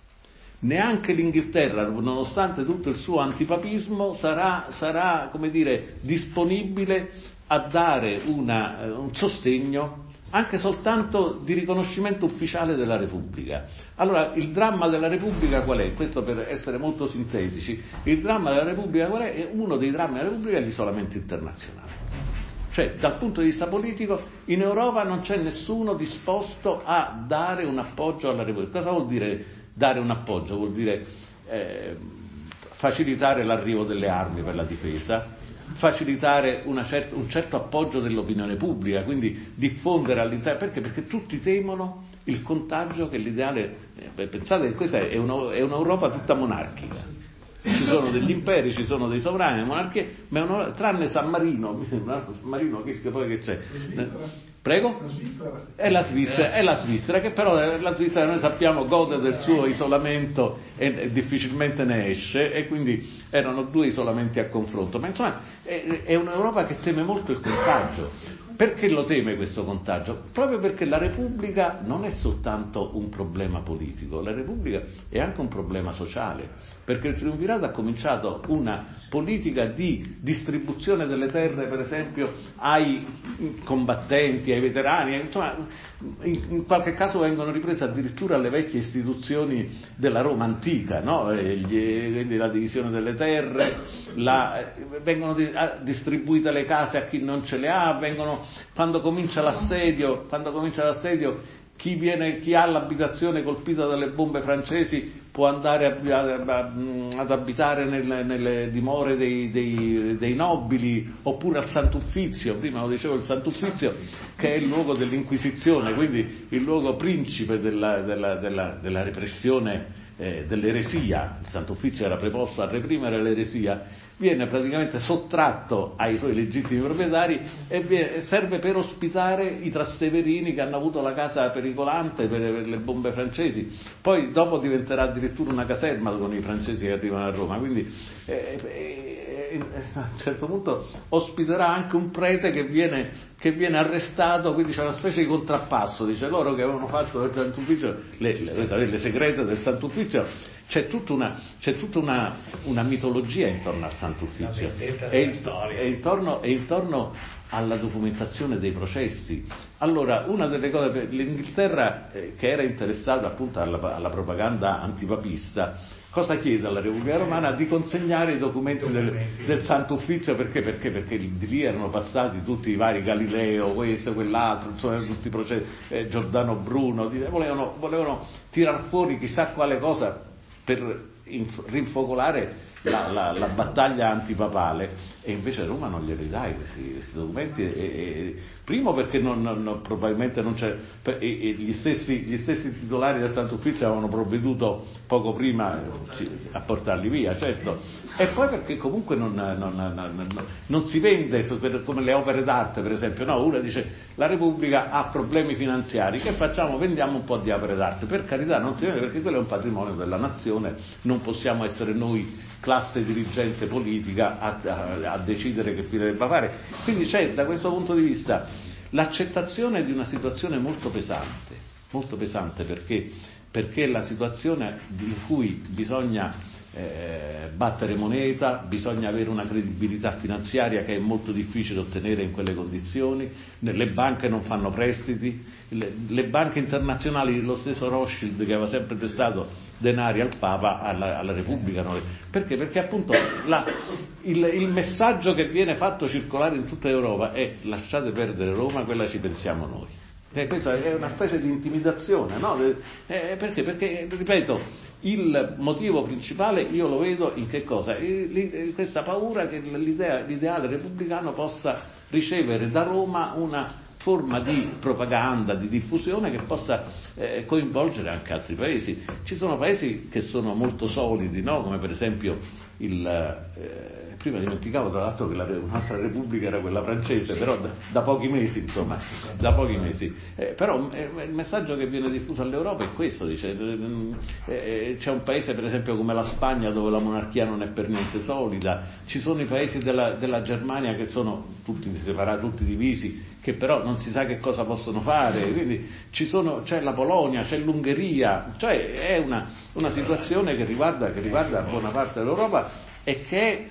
Neanche l'Inghilterra, nonostante tutto il suo antipapismo, sarà, sarà come dire, disponibile a dare una, un sostegno anche soltanto di riconoscimento ufficiale della Repubblica. Allora, il dramma della Repubblica qual è? Questo per essere molto sintetici. Il dramma della Repubblica qual è? Uno dei drammi della Repubblica è l'isolamento internazionale. Cioè, dal punto di vista politico, in Europa non c'è nessuno disposto a dare un appoggio alla Repubblica. Cosa vuol dire dare un appoggio? Vuol dire eh, facilitare l'arrivo delle armi per la difesa, facilitare una certa, un certo appoggio dell'opinione pubblica, quindi diffondere all'interno, perché? Perché tutti temono il contagio che l'ideale, eh, pensate che questa è, uno, è un'Europa tutta monarchica, ci sono degli imperi, ci sono dei sovrani, monarchie, ma è una, tranne San Marino, mi sembra, San Marino che, che poi che c'è? Prego? È la Svizzera, è la Svizzera, che però la Svizzera noi sappiamo gode del suo isolamento e, e difficilmente ne esce, e quindi erano due isolamenti a confronto, ma insomma è, è un'Europa che teme molto il contagio. Perché lo teme questo contagio? Proprio perché la Repubblica non è soltanto un problema politico, la Repubblica è anche un problema sociale, perché il triumvirato ha cominciato una politica di distribuzione delle terre, per esempio, ai combattenti, ai veterani, insomma, in, in qualche caso vengono riprese addirittura le vecchie istituzioni della Roma antica, no? Gli, la divisione delle terre, la, vengono di, distribuite le case a chi non ce le ha, vengono, quando comincia l'assedio, quando comincia l'assedio chi, viene, chi ha l'abitazione colpita dalle bombe francesi può andare a, a, a, ad abitare nelle, nelle dimore dei, dei, dei nobili, oppure al Sant'Uffizio, prima lo dicevo, il Sant'Uffizio che è il luogo dell'Inquisizione, quindi il luogo principe della, della, della, della repressione eh, dell'eresia. Il Sant'Uffizio era preposto a reprimere l'eresia, viene praticamente sottratto ai suoi legittimi proprietari e viene, serve per ospitare i trasteverini che hanno avuto la casa pericolante per, per le bombe francesi. Poi dopo diventerà addirittura una caserma con i francesi che arrivano a Roma, quindi eh, eh, eh, a un certo punto ospiterà anche un prete che viene, che viene arrestato, quindi c'è una specie di contrappasso, dice loro che avevano fatto del Sant'Uffizio, le, le, le segrete del Sant'Uffizio, c'è tutta una, c'è tutta una, una mitologia intorno al Sant'Uffizio e, e, intorno, e intorno alla documentazione dei processi. Allora, una delle cose, l'Inghilterra eh, che era interessata appunto alla, alla propaganda antipapista, cosa chiede alla Repubblica Romana? Di consegnare i documenti del, del Sant'Uffizio, perché? Perché? Perché di lì erano passati tutti i vari Galileo, questo, quell'altro, insomma tutti i processi, eh, Giordano Bruno, volevano, volevano tirar fuori chissà quale cosa per inf- rinfocolare la, la, la battaglia antipapale, e invece Roma non glieli dai questi, questi documenti, e, e, primo perché non, non, probabilmente non c'è, e, e gli, stessi, gli stessi titolari del Sant'Uffizio avevano provveduto poco prima a portarli via, certo, e poi perché comunque non, non, non, non, non si vende come le opere d'arte, per esempio, no, uno dice la Repubblica ha problemi finanziari, che facciamo? Vendiamo un po' di opere d'arte, per carità non si vende perché quello è un patrimonio della nazione, non possiamo essere noi classe dirigente politica a, a, a decidere che fine debba fare. Quindi c'è da questo punto di vista l'accettazione di una situazione molto pesante, molto pesante perché, perché è la situazione in cui bisogna eh, battere moneta, bisogna avere una credibilità finanziaria che è molto difficile ottenere in quelle condizioni, le banche non fanno prestiti, le, le banche internazionali, lo stesso Rothschild che aveva sempre prestato denari al Papa, alla, alla Repubblica, no? Perché? Perché appunto la, il, il messaggio che viene fatto circolare in tutta Europa è: lasciate perdere Roma, quella ci pensiamo noi. Eh, questa è una specie di intimidazione, no? Eh, perché? Perché, ripeto, il motivo principale io lo vedo in che cosa? In questa paura che l'idea, l'ideale repubblicano possa ricevere da Roma una forma di propaganda, di diffusione che possa eh, coinvolgere anche altri paesi. Ci sono paesi che sono molto solidi, no? Come per esempio il eh, prima dimenticavo tra l'altro che la, un'altra repubblica era quella francese, però da, da pochi mesi, insomma, da pochi mesi. Eh, però eh, il messaggio che viene diffuso all'Europa è questo, dice, eh, eh, c'è un paese per esempio come la Spagna dove la monarchia non è per niente solida, ci sono i paesi della, della Germania che sono tutti separati, tutti divisi, che però non si sa che cosa possono fare, quindi ci sono, c'è la Polonia, c'è l'Ungheria, cioè è una, una situazione che riguarda, che riguarda buona parte dell'Europa e che è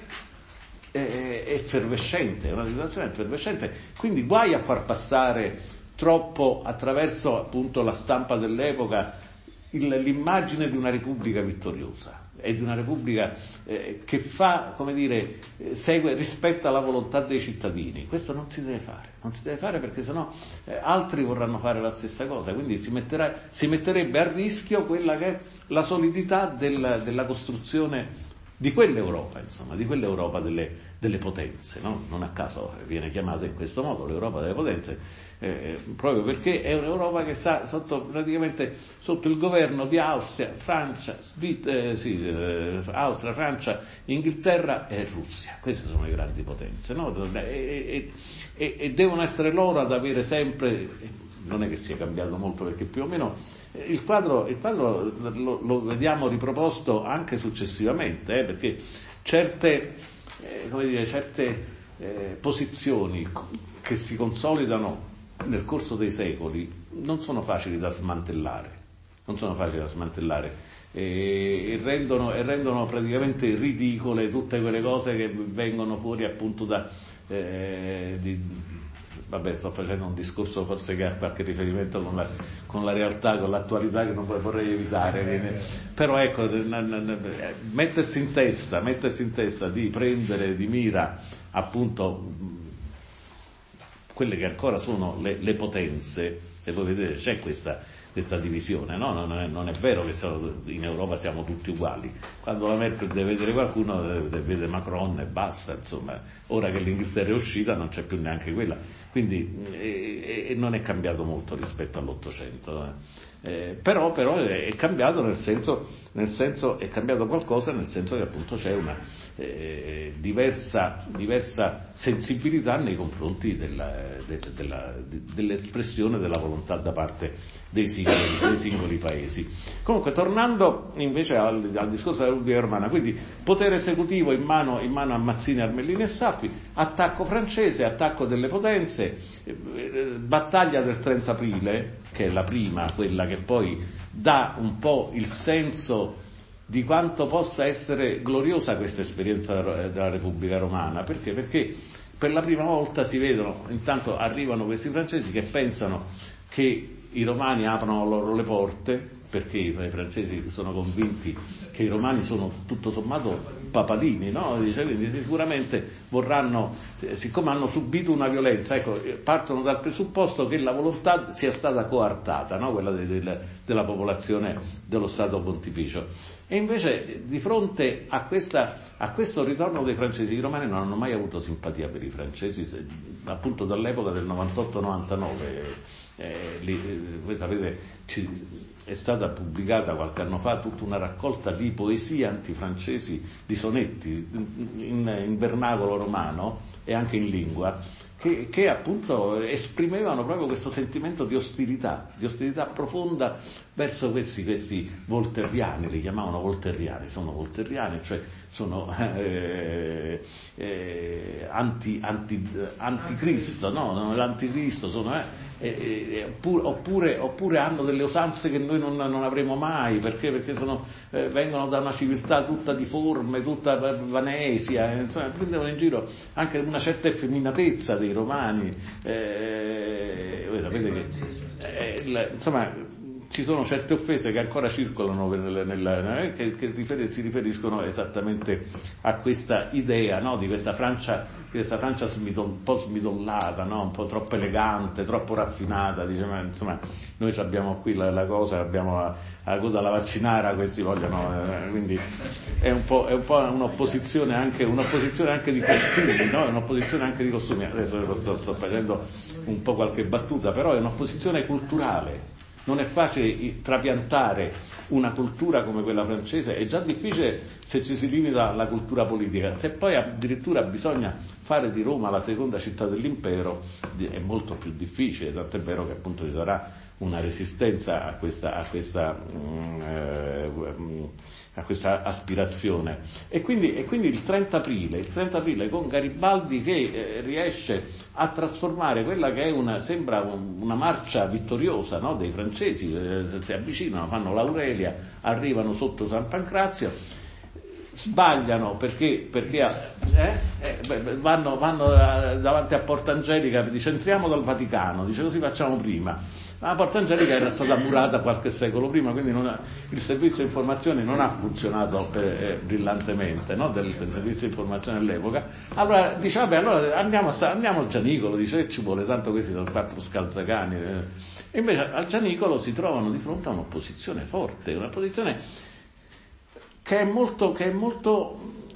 È effervescente, è una situazione effervescente, quindi guai a far passare troppo attraverso appunto la stampa dell'epoca il, l'immagine di una repubblica vittoriosa e di una repubblica eh, che fa, come dire, segue, rispetta la volontà dei cittadini. Questo non si deve fare, non si deve fare perché sennò eh, altri vorranno fare la stessa cosa, quindi si, metterà, si metterebbe a rischio quella che è la solidità del, della costruzione di quell'Europa, insomma, di quell'Europa delle, delle potenze, no? Non a caso viene chiamata in questo modo l'Europa delle potenze, eh, proprio perché è un'Europa che sta sotto, praticamente sotto il governo di Austria, Francia, Svit- eh, sì, eh, Austria, Francia, Inghilterra e Russia. Queste sono le grandi potenze, no? E, e, e devono essere loro ad avere sempre, non è che sia cambiato molto perché più o meno il quadro, il quadro lo, lo vediamo riproposto anche successivamente, eh, perché certe, eh, come dire, certe eh, posizioni che si consolidano nel corso dei secoli non sono facili da smantellare, non sono facili da smantellare e, e, rendono, e rendono praticamente ridicole tutte quelle cose che vengono fuori appunto da eh, di, vabbè, sto facendo un discorso forse che ha qualche riferimento con la, con la realtà, con l'attualità che non vorrei evitare, però ecco, mettersi in testa, mettersi in testa di prendere di mira appunto quelle che ancora sono le, le potenze, se voi vedete c'è questa, questa divisione, no? Non è, non è vero che siamo, in Europa siamo tutti uguali, quando la Merkel deve vedere qualcuno deve vedere Macron e basta, insomma, ora che l'Inghilterra è uscita non c'è più neanche quella, quindi e, e non è cambiato molto rispetto all'Ottocento, eh. Eh, però, però è cambiato nel senso, nel senso è cambiato qualcosa nel senso che appunto c'è una eh, diversa, diversa sensibilità nei confronti della, de, della, de, dell'espressione della volontà da parte dei singoli, dei singoli paesi. Comunque tornando invece al, al discorso della Repubblica Romana, quindi potere esecutivo in mano, in mano a Mazzini, Armellini e Sappi, attacco francese, attacco delle potenze, eh, battaglia del trenta aprile, che è la prima, quella che poi dà un po' il senso di quanto possa essere gloriosa questa esperienza della Repubblica Romana. Perché? Perché per la prima volta si vedono, intanto arrivano questi francesi che pensano che i romani aprono loro le porte, perché i francesi sono convinti che i romani sono tutto sommato papalini, no? Dice, quindi sicuramente vorranno, siccome hanno subito una violenza, ecco, partono dal presupposto che la volontà sia stata coartata, no? Quella de, de, della popolazione dello Stato Pontificio. E invece di fronte a, questa, a questo ritorno dei francesi, i romani non hanno mai avuto simpatia per i francesi, appunto dall'epoca del novantotto novantanove. Eh, lì, voi sapete, ci, è stata pubblicata qualche anno fa tutta una raccolta di poesie antifrancesi, di sonetti in, in vernacolo romano e anche in lingua, che, che appunto esprimevano proprio questo sentimento di ostilità, di ostilità profonda verso questi, questi volterriani, li chiamavano volterriani, sono volterriani, cioè sono eh, eh, anti, anti, anticristo, no? L'anticristo sono, eh, eh, oppure, oppure, oppure hanno delle usanze che noi non, non avremo mai, perché, perché sono, eh, vengono da una civiltà tutta difforme, tutta vanesia, eh, insomma, prendono in giro anche una certa effeminatezza dei romani, eh, voi sapete che eh, il, insomma ci sono certe offese che ancora circolano nel, nel, che, che rifer- si riferiscono esattamente a questa idea, no? Di questa Francia, questa Francia smidol, un po' smidollata, no? Un po' troppo elegante, troppo raffinata, diciamo, insomma, noi abbiamo qui la, la cosa, abbiamo la, la coda alla vaccinara, questi vogliono, eh, quindi è un po', è un po' un'opposizione anche, un'opposizione anche di costumi, no? Un'opposizione anche di costumi, adesso sto, sto facendo un po' qualche battuta, però è un'opposizione culturale. Non è facile trapiantare una cultura come quella francese, è già difficile se ci si limita alla cultura politica, se poi addirittura bisogna fare di Roma la seconda città dell'impero è molto più difficile, tanto è vero che appunto ci sarà una resistenza a questa, a questa, mm, eh, a questa aspirazione. E quindi, e quindi il trenta aprile, il trenta aprile con Garibaldi che eh, riesce a trasformare quella che è una, sembra un, una marcia vittoriosa, no, dei francesi, eh, si avvicinano, fanno l'Aurelia, arrivano sotto San Pancrazio, sbagliano perché, perché eh, eh, vanno, vanno davanti a Porta Angelica, dice entriamo dal Vaticano, dice così facciamo prima. La Porta Angelica era stata murata qualche secolo prima, quindi non ha, il servizio di informazione non ha funzionato per, eh, brillantemente, no? del, del servizio di informazione all'epoca. Allora dice vabbè, allora andiamo, a, andiamo al Gianicolo, dice che ci vuole, tanto questi sono quattro scalzacani. Eh. E invece al Gianicolo si trovano di fronte a un'opposizione forte, un'opposizione che è molto, che è molto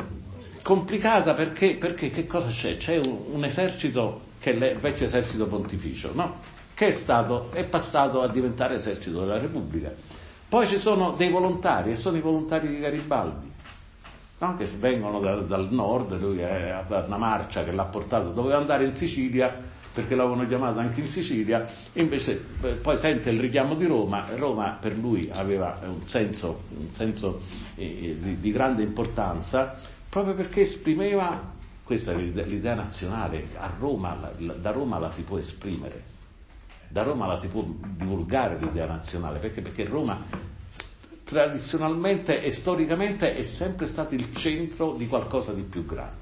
complicata perché, perché che cosa c'è? C'è un, un esercito che è il vecchio esercito pontificio, no? Che è stato, è passato a diventare esercito della Repubblica. Poi ci sono dei volontari, e sono i volontari di Garibaldi, no? Che vengono da, dal nord, lui ha una marcia che l'ha portato, doveva andare in Sicilia, perché l'avevano chiamato anche in Sicilia, e invece eh, poi sente il richiamo di Roma, Roma per lui aveva un senso, un senso eh, di, di grande importanza, proprio perché esprimeva, questa è l'idea nazionale, a Roma, la, da Roma la si può esprimere. Da Roma la si può divulgare l'idea nazionale, perché? Perché Roma tradizionalmente e storicamente è sempre stato il centro di qualcosa di più grande.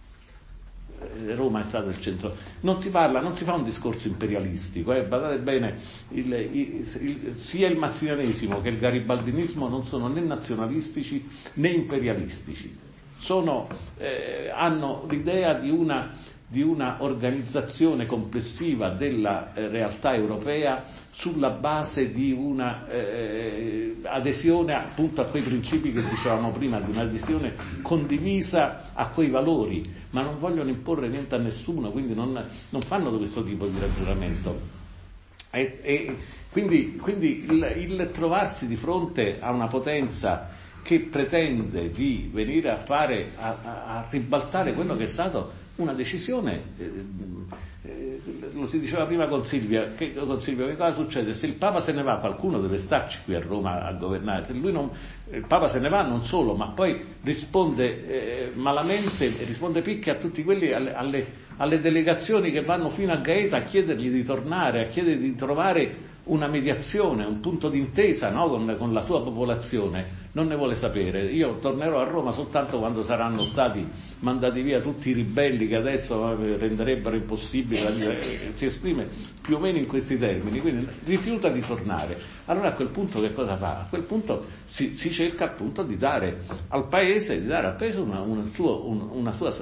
Roma è stato il centro. Non si parla, non si fa un discorso imperialistico, eh? Badate bene, il, il, il, sia il massinianesimo che il garibaldinismo non sono né nazionalistici né imperialistici, sono, eh, hanno l'idea di una di una organizzazione complessiva della eh, realtà europea sulla base di una eh, adesione appunto a quei principi che dicevamo prima, di un'adesione condivisa a quei valori, ma non vogliono imporre niente a nessuno, quindi non, non fanno questo tipo di ragionamento. E, e quindi, quindi il, il trovarsi di fronte a una potenza che pretende di venire a fare, a, a, a ribaltare quello che è stato una decisione, eh, eh, lo si diceva prima con Silvia, che, con Silvia, che cosa succede? Se il Papa se ne va, qualcuno deve starci qui a Roma a governare, se lui non, il Papa se ne va non solo, ma poi risponde eh, malamente, risponde picche a tutti quelli, alle, alle, alle delegazioni che vanno fino a Gaeta a chiedergli di tornare, a chiedergli di trovare una mediazione, un punto d'intesa, no? con, con la sua popolazione. non ne vuole sapere. Io tornerò a Roma soltanto quando saranno stati mandati via tutti i ribelli che adesso renderebbero impossibile, si esprime più o meno in questi termini, quindi rifiuta di tornare. Allora a quel punto che cosa fa? A quel punto si, si cerca appunto di dare al paese, di dare al paese una, una, suo, una sua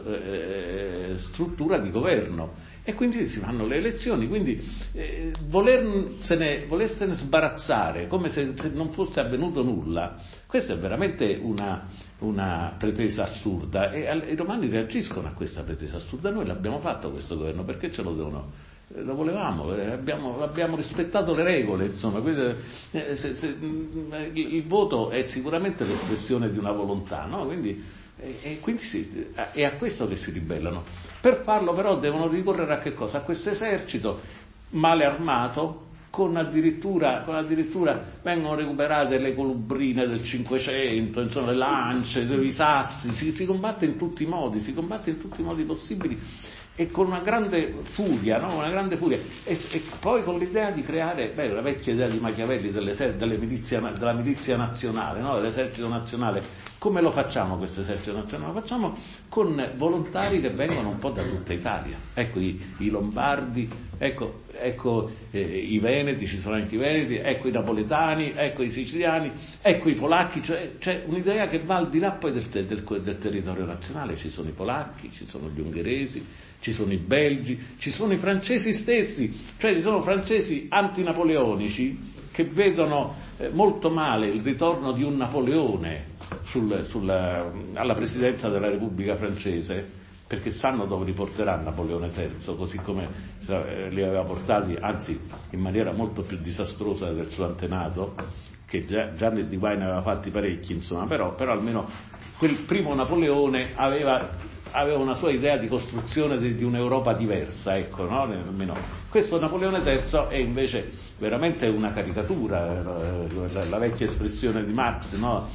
eh, struttura di governo. E quindi si fanno le elezioni, quindi eh, volersene, volersene sbarazzare come se, se non fosse avvenuto nulla, questa è veramente una, una pretesa assurda, e al, i romani reagiscono a questa pretesa assurda. Noi l'abbiamo fatto questo governo, perché ce lo devono? Eh, lo volevamo, eh, abbiamo, abbiamo rispettato le regole, insomma, questo, eh, se, se, il, il voto è sicuramente l'espressione di una volontà, no? Quindi E, e quindi si, è a questo che si ribellano. Per farlo però devono ricorrere a che cosa? A questo esercito male armato, con addirittura, con addirittura vengono recuperate le colubrine del Cinquecento, insomma, le lance, i sassi, si, si combatte in tutti i modi, si combatte in tutti i modi possibili, e con una grande furia, no? Una grande furia, e, e poi con l'idea di creare, beh, la vecchia idea di Machiavelli delle milizia, della milizia nazionale, no? Dell'esercito nazionale. Come lo facciamo questo esercito nazionale? Lo facciamo con volontari che vengono un po' da tutta Italia. Ecco i, i lombardi, ecco, ecco eh, i veneti, ci sono anche i veneti, ecco i napoletani, ecco i siciliani, ecco i polacchi, cioè c'è un'idea che va al di là poi del, del, del territorio nazionale. Ci sono i polacchi, ci sono gli ungheresi, ci sono i belgi, ci sono i francesi stessi, cioè ci sono francesi antinapoleonici che vedono eh, molto male il ritorno di un Napoleone sul, sulla, alla presidenza della Repubblica francese, perché sanno dove riporterà Napoleone terzo, così come eh, li aveva portati, anzi in maniera molto più disastrosa del suo antenato, che già, già nel Divine aveva fatti parecchi, insomma, però, però almeno quel primo Napoleone aveva, aveva una sua idea di costruzione di, di un'Europa diversa, ecco, no? Almeno. Questo Napoleone terzo è invece veramente una caricatura, la, la vecchia espressione di Marx, no?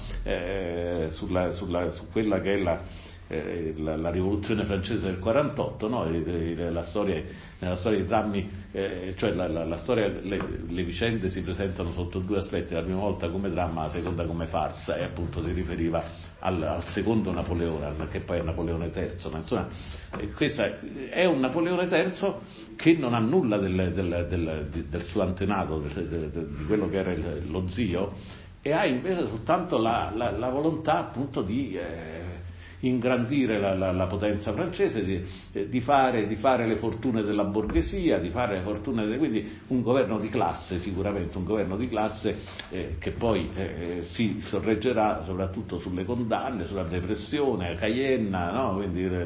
eh, sulla, sulla, su quella che è la, eh, la, la rivoluzione francese del quarantotto, no? la storia, nella storia dei drammi, eh, cioè la, la, la storia, le, le vicende si presentano sotto due aspetti, la prima volta come dramma, la seconda come farsa, e appunto si riferiva al, al secondo Napoleone, che poi è Napoleone terzo, ma insomma questo è un Napoleone terzo che non ha nulla del, del, del, del suo antenato, del, del, del, di quello che era il, lo zio, e ha invece soltanto la, la, la volontà appunto di eh, ingrandire la, la, la potenza francese, di, eh, di, fare, di fare le fortune della borghesia, di fare le fortune de, quindi un governo di classe, sicuramente un governo di classe eh, che poi eh, si sorreggerà soprattutto sulle condanne, sulla repressione, Caienna, no? Quindi eh,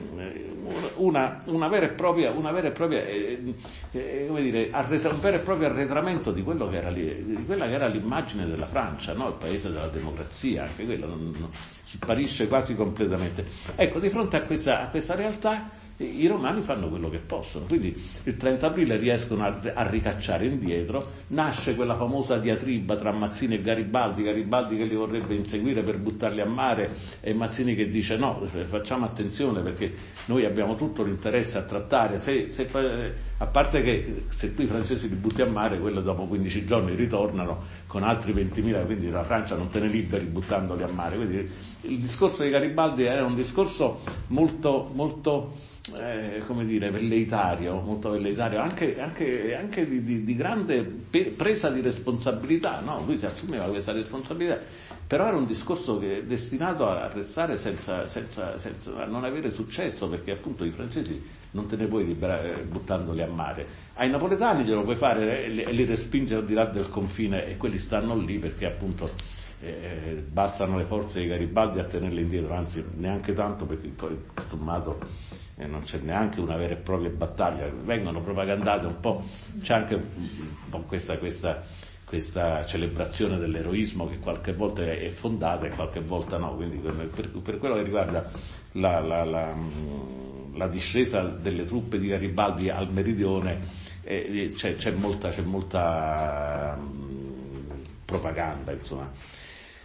una, una vera e propria, una vera e propria eh, eh, come dire, arretra, un vero e proprio arretramento di quello che era lì, di quella che era l'immagine della Francia, no? Il paese della democrazia, anche quello non, non, sparisce quasi completamente. Ecco, di fronte a questa, a questa realtà i romani fanno quello che possono, quindi il trenta aprile riescono a, a ricacciare indietro, nasce quella famosa diatriba tra Mazzini e Garibaldi, Garibaldi che li vorrebbe inseguire per buttarli a mare e Mazzini che dice no, facciamo attenzione perché noi abbiamo tutto l'interesse a trattare, se, se, a parte che se tu i francesi li butti a mare, quello dopo quindici giorni ritornano con altri ventimila, quindi la Francia non te ne liberi buttandoli a mare. Quindi il discorso di Garibaldi era un discorso molto molto Eh, come dire, velleitario, molto velleitario, anche, anche, anche di, di, di grande pe- presa di responsabilità, no? Lui si assumeva questa responsabilità, però era un discorso che è destinato a restare senza, senza, senza a non avere successo, perché appunto i francesi non te ne puoi liberare buttandoli a mare. Ai napoletani glielo puoi fare e li, e li respingere al di là del confine, e quelli stanno lì perché appunto Eh, bastano le forze di Garibaldi a tenerle indietro, anzi neanche tanto, perché poi sommato eh, non c'è neanche una vera e propria battaglia, vengono propagandate un po', c'è anche un po' questa, questa, questa celebrazione dell'eroismo che qualche volta è fondata e qualche volta no, quindi per, per quello che riguarda la, la, la, la discesa delle truppe di Garibaldi al meridione eh, c'è, c'è molta, c'è molta propaganda, insomma.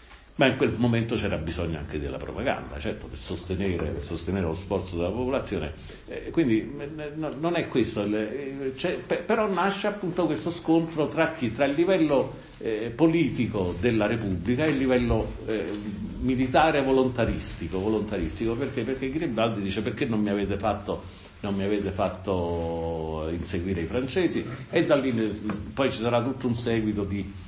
ma in quel momento c'era bisogno anche della propaganda, certo, per sostenere, per sostenere lo sforzo della popolazione, eh, quindi no, non è questo, eh, però nasce appunto questo scontro tra chi, tra il livello eh, politico della Repubblica e il livello eh, militare volontaristico, volontaristico perché? Perché Garibaldi dice: perché non mi avete fatto non mi avete fatto inseguire i francesi, e da lì poi ci sarà tutto un seguito di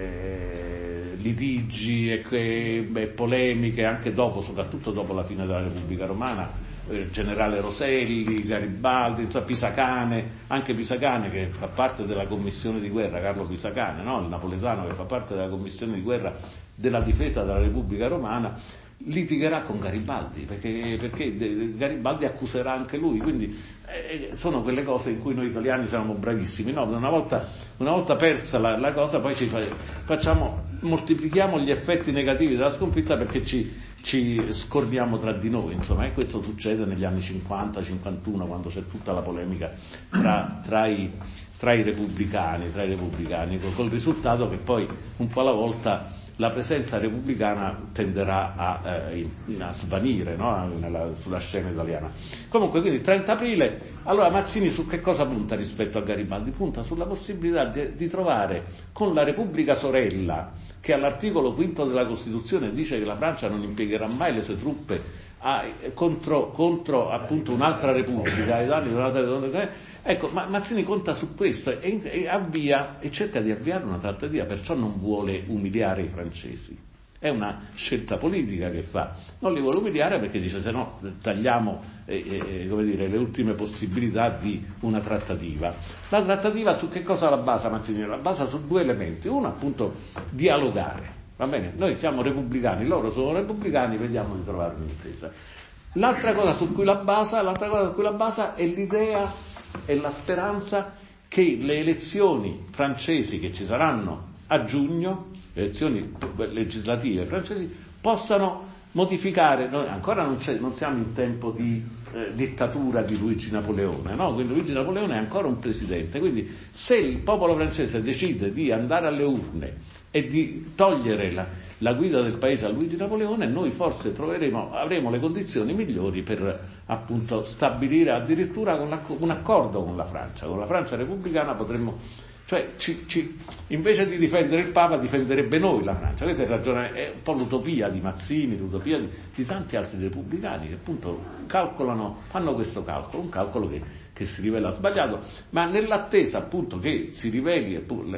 Eh, litigi e, e beh, polemiche anche dopo, soprattutto dopo la fine della Repubblica Romana, eh, generale Roselli, Garibaldi, insomma, Pisacane, anche Pisacane che fa parte della commissione di guerra, Carlo Pisacane, no? Il napoletano che fa parte della commissione di guerra della difesa della Repubblica Romana, litigherà con Garibaldi perché, perché Garibaldi accuserà anche lui, quindi eh, sono quelle cose in cui noi italiani siamo bravissimi, no? Una volta, una volta persa la, la cosa poi ci fa, facciamo, moltiplichiamo gli effetti negativi della sconfitta perché ci, ci scordiamo tra di noi, insomma, e questo succede negli anni cinquanta cinquantuno quando c'è tutta la polemica tra, tra, i, tra i repubblicani, tra i repubblicani, col risultato che poi un po' alla volta la presenza repubblicana tenderà a, eh, a svanire, no? Nella, sulla scena italiana. Comunque, quindi trenta aprile, allora Mazzini su che cosa punta rispetto a Garibaldi? Punta sulla possibilità di, di trovare con la Repubblica sorella, che all'articolo quinto della Costituzione dice che la Francia non impiegherà mai le sue truppe a, contro, contro appunto un'altra Repubblica, ai danni di un'altra. Ecco, ma Mazzini conta su questo e, e avvia e cerca di avviare una trattativa, perciò non vuole umiliare i francesi. È una scelta politica che fa, non li vuole umiliare perché dice se no tagliamo eh, eh, come dire, le ultime possibilità di una trattativa. La trattativa su che cosa la basa Mazzini? La basa su due elementi, uno appunto dialogare, va bene? Noi siamo repubblicani, loro sono repubblicani, vediamo di trovare un'intesa. L'altra cosa su cui la basa, l'altra cosa su cui la basa è l'idea e la speranza che le elezioni francesi che ci saranno a giugno, le elezioni legislative francesi, possano modificare. Noi ancora non, c'è, non siamo in tempo di eh, dittatura di Luigi Napoleone, no? Quindi Luigi Napoleone è ancora un presidente, quindi se il popolo francese decide di andare alle urne e di togliere la, la guida del paese a Luigi Napoleone, noi forse troveremo, avremo le condizioni migliori per appunto stabilire addirittura con un accordo con la Francia, con la Francia repubblicana potremmo, cioè ci, ci, invece di difendere il Papa difenderebbe noi la Francia. Questa è, ragione, è un po' l'utopia di Mazzini, l'utopia di, di tanti altri repubblicani che appunto calcolano, fanno questo calcolo, un calcolo che, che si rivela sbagliato, ma nell'attesa appunto che si riveli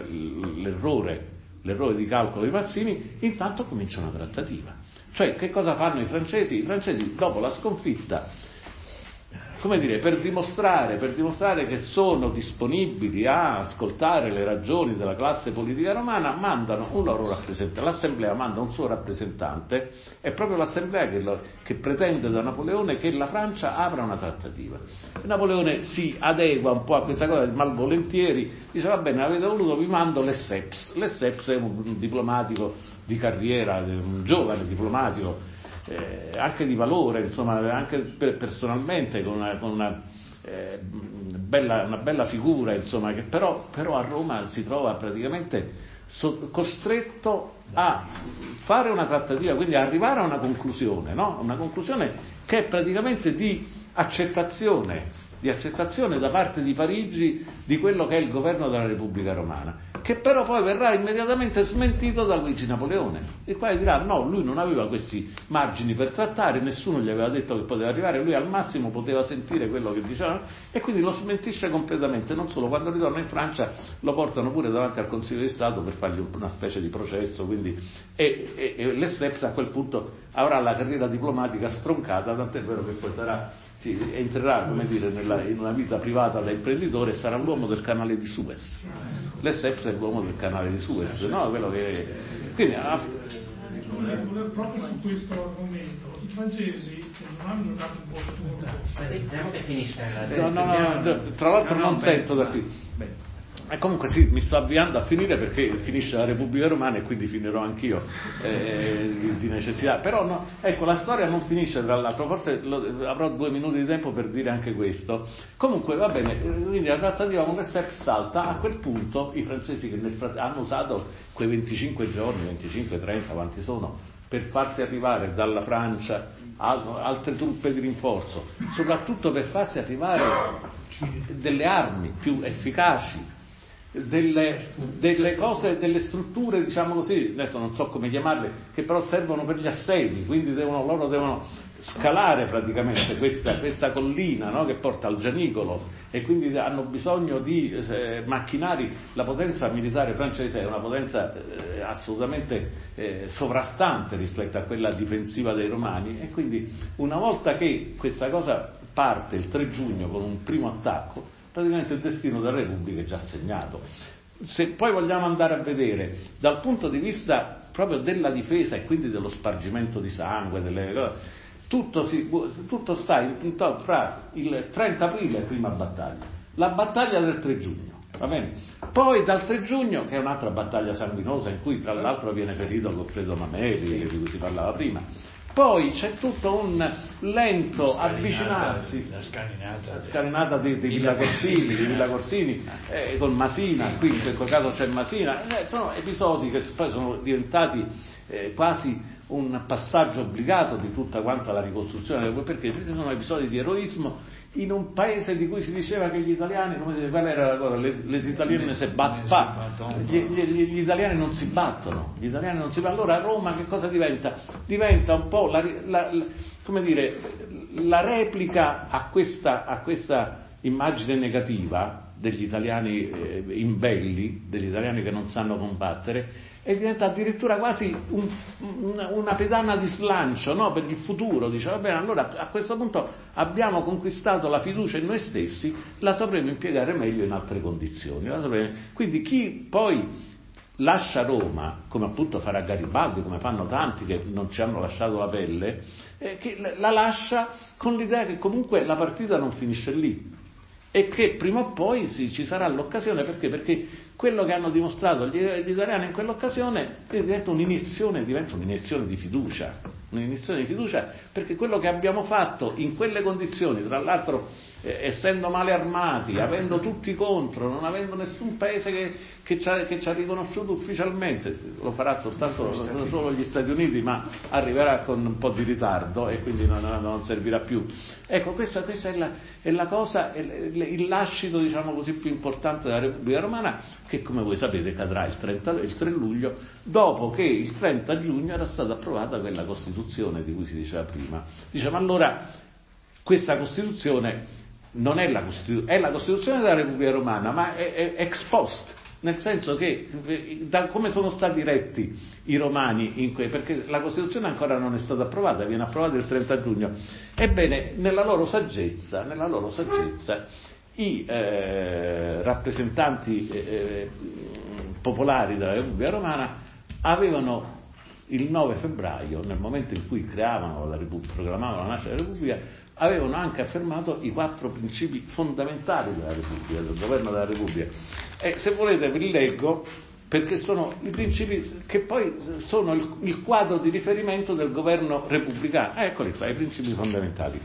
l'errore l'errore di calcolo di Mazzini, intanto comincia una trattativa. Cioè, che cosa fanno i francesi? I francesi, dopo la sconfitta, come dire, per dimostrare, per dimostrare che sono disponibili a ascoltare le ragioni della classe politica romana, mandano un loro rappresentante. L'Assemblea manda un suo rappresentante, è proprio l'Assemblea che, lo, che pretende da Napoleone che la Francia apra una trattativa. E Napoleone si adegua un po' a questa cosa malvolentieri, dice va bene, avete voluto, vi mando Lesseps. Lesseps è un, un diplomatico di carriera, un giovane diplomatico, Eh, anche di valore, insomma, anche per, personalmente con una, con una, eh, bella, una bella figura, insomma, che però, però a Roma si trova praticamente so, costretto a fare una trattativa, quindi a arrivare a una conclusione, no? Una conclusione che è praticamente di accettazione, di accettazione da parte di Parigi di quello che è il governo della Repubblica Romana, che però poi verrà immediatamente smentito da Luigi Napoleone, il quale dirà no, lui non aveva questi margini per trattare, nessuno gli aveva detto che poteva arrivare, lui al massimo poteva sentire quello che dicevano, e quindi lo smentisce completamente. Non solo, quando ritorna in Francia lo portano pure davanti al Consiglio di Stato per fargli una specie di processo, quindi, e, e, e Lesseps a quel punto avrà la carriera diplomatica stroncata, tant'è vero che poi sarà Sì, entrerà, come dire, nella, in una vita privata da imprenditore e sarà l'uomo del canale di Suez. Lesseps è l'uomo del canale di Suez, no? Quello che quindi ah, proprio su questo argomento i francesi non hanno giocato un po' turno. Vediamo che finisce. No, no, no, no, tra l'altro no, no, non beh, sento da qui. Beh. E comunque sì, mi sto avviando a finire perché finisce la Repubblica Romana e quindi finirò anch'io eh, di, di necessità. Però no, ecco, la storia non finisce, tra l'altro, forse lo, avrò due minuti di tempo per dire anche questo. Comunque va bene, quindi la trattativa con Lesseps salta. A quel punto i francesi che nel, hanno usato quei venticinque giorni, venticinque trenta, quanti sono, per farsi arrivare dalla Francia altre truppe di rinforzo, soprattutto per farsi arrivare delle armi più efficaci, delle, delle cose, delle strutture, diciamo così, adesso non so come chiamarle, che però servono per gli assedi, quindi devono, loro devono scalare praticamente questa, questa collina, no, che porta al Gianicolo, e quindi hanno bisogno di eh, macchinari. La potenza militare francese è una potenza eh, assolutamente eh, sovrastante rispetto a quella difensiva dei romani, e quindi una volta che questa cosa parte il tre giugno con un primo attacco, praticamente il destino della Repubblica è già segnato. Se poi vogliamo andare a vedere dal punto di vista proprio della difesa e quindi dello spargimento di sangue, delle, tutto, si, tutto sta in, fra il trenta aprile e la prima battaglia, la battaglia del tre giugno, va bene? Poi dal tre giugno, che è un'altra battaglia sanguinosa in cui tra l'altro viene ferito Goffredo Mameli, di cui si parlava prima. Poi c'è tutto un lento avvicinarsi, la scalinata, la scalinata di, di Villa Corsini, di Villa Corsini eh, con Masina, qui in questo caso c'è Masina, eh, sono episodi che poi sono diventati eh, quasi un passaggio obbligato di tutta quanta la ricostruzione, perché sono episodi di eroismo in un paese di cui si diceva che gli italiani, come dire, qual era la cosa, les, les italiani ne si battono, gli, gli, gli italiani non si battono, gli italiani non si battono. Allora Roma che cosa diventa? Diventa un po' la, la, la, come dire, la replica a questa, a questa immagine negativa degli italiani eh, imbelli, degli italiani che non sanno combattere, e diventa addirittura quasi un, una, una pedana di slancio, no? Per il futuro. Dice, va bene, allora a questo punto abbiamo conquistato la fiducia in noi stessi, la sapremo impiegare meglio in altre condizioni. La sapremo... Quindi chi poi lascia Roma, come appunto farà Garibaldi, come fanno tanti che non ci hanno lasciato la pelle, eh, che la lascia con l'idea che comunque la partita non finisce lì, e che prima o poi sì, ci sarà l'occasione. Perché? Perché quello che hanno dimostrato gli, gli italiani in quell'occasione diventa un'iniezione, diventa un'iniezione di fiducia, un'iniezione di fiducia, perché quello che abbiamo fatto in quelle condizioni, tra l'altro eh, essendo male armati, avendo tutti contro, non avendo nessun paese che, che, ci ha, che ci ha riconosciuto ufficialmente, lo farà soltanto solo gli Stati Uniti, ma arriverà con un po' di ritardo e quindi non, non servirà più. Ecco, questa, questa è, la, è la cosa, è il lascito, diciamo così, più importante della Repubblica Romana, che come voi sapete cadrà il, trenta, il tre luglio, dopo che il trenta giugno era stata approvata quella Costituzione di cui si diceva prima. Dice, ma allora questa Costituzione non è la Costituzione, è la Costituzione della Repubblica Romana, ma è, è ex post, nel senso che da come sono stati retti i romani in que, perché la Costituzione ancora non è stata approvata, viene approvata il trenta giugno. Ebbene, nella loro saggezza, nella loro saggezza i eh, rappresentanti eh, popolari della Repubblica Romana avevano il nove febbraio, nel momento in cui creavano la Repubblica, proclamavano la nascita della Repubblica, avevano anche affermato i quattro principi fondamentali della Repubblica, del governo della Repubblica. E se volete ve li leggo, perché sono i principi che poi sono il, il quadro di riferimento del governo repubblicano. Eccoli qua, i principi fondamentali.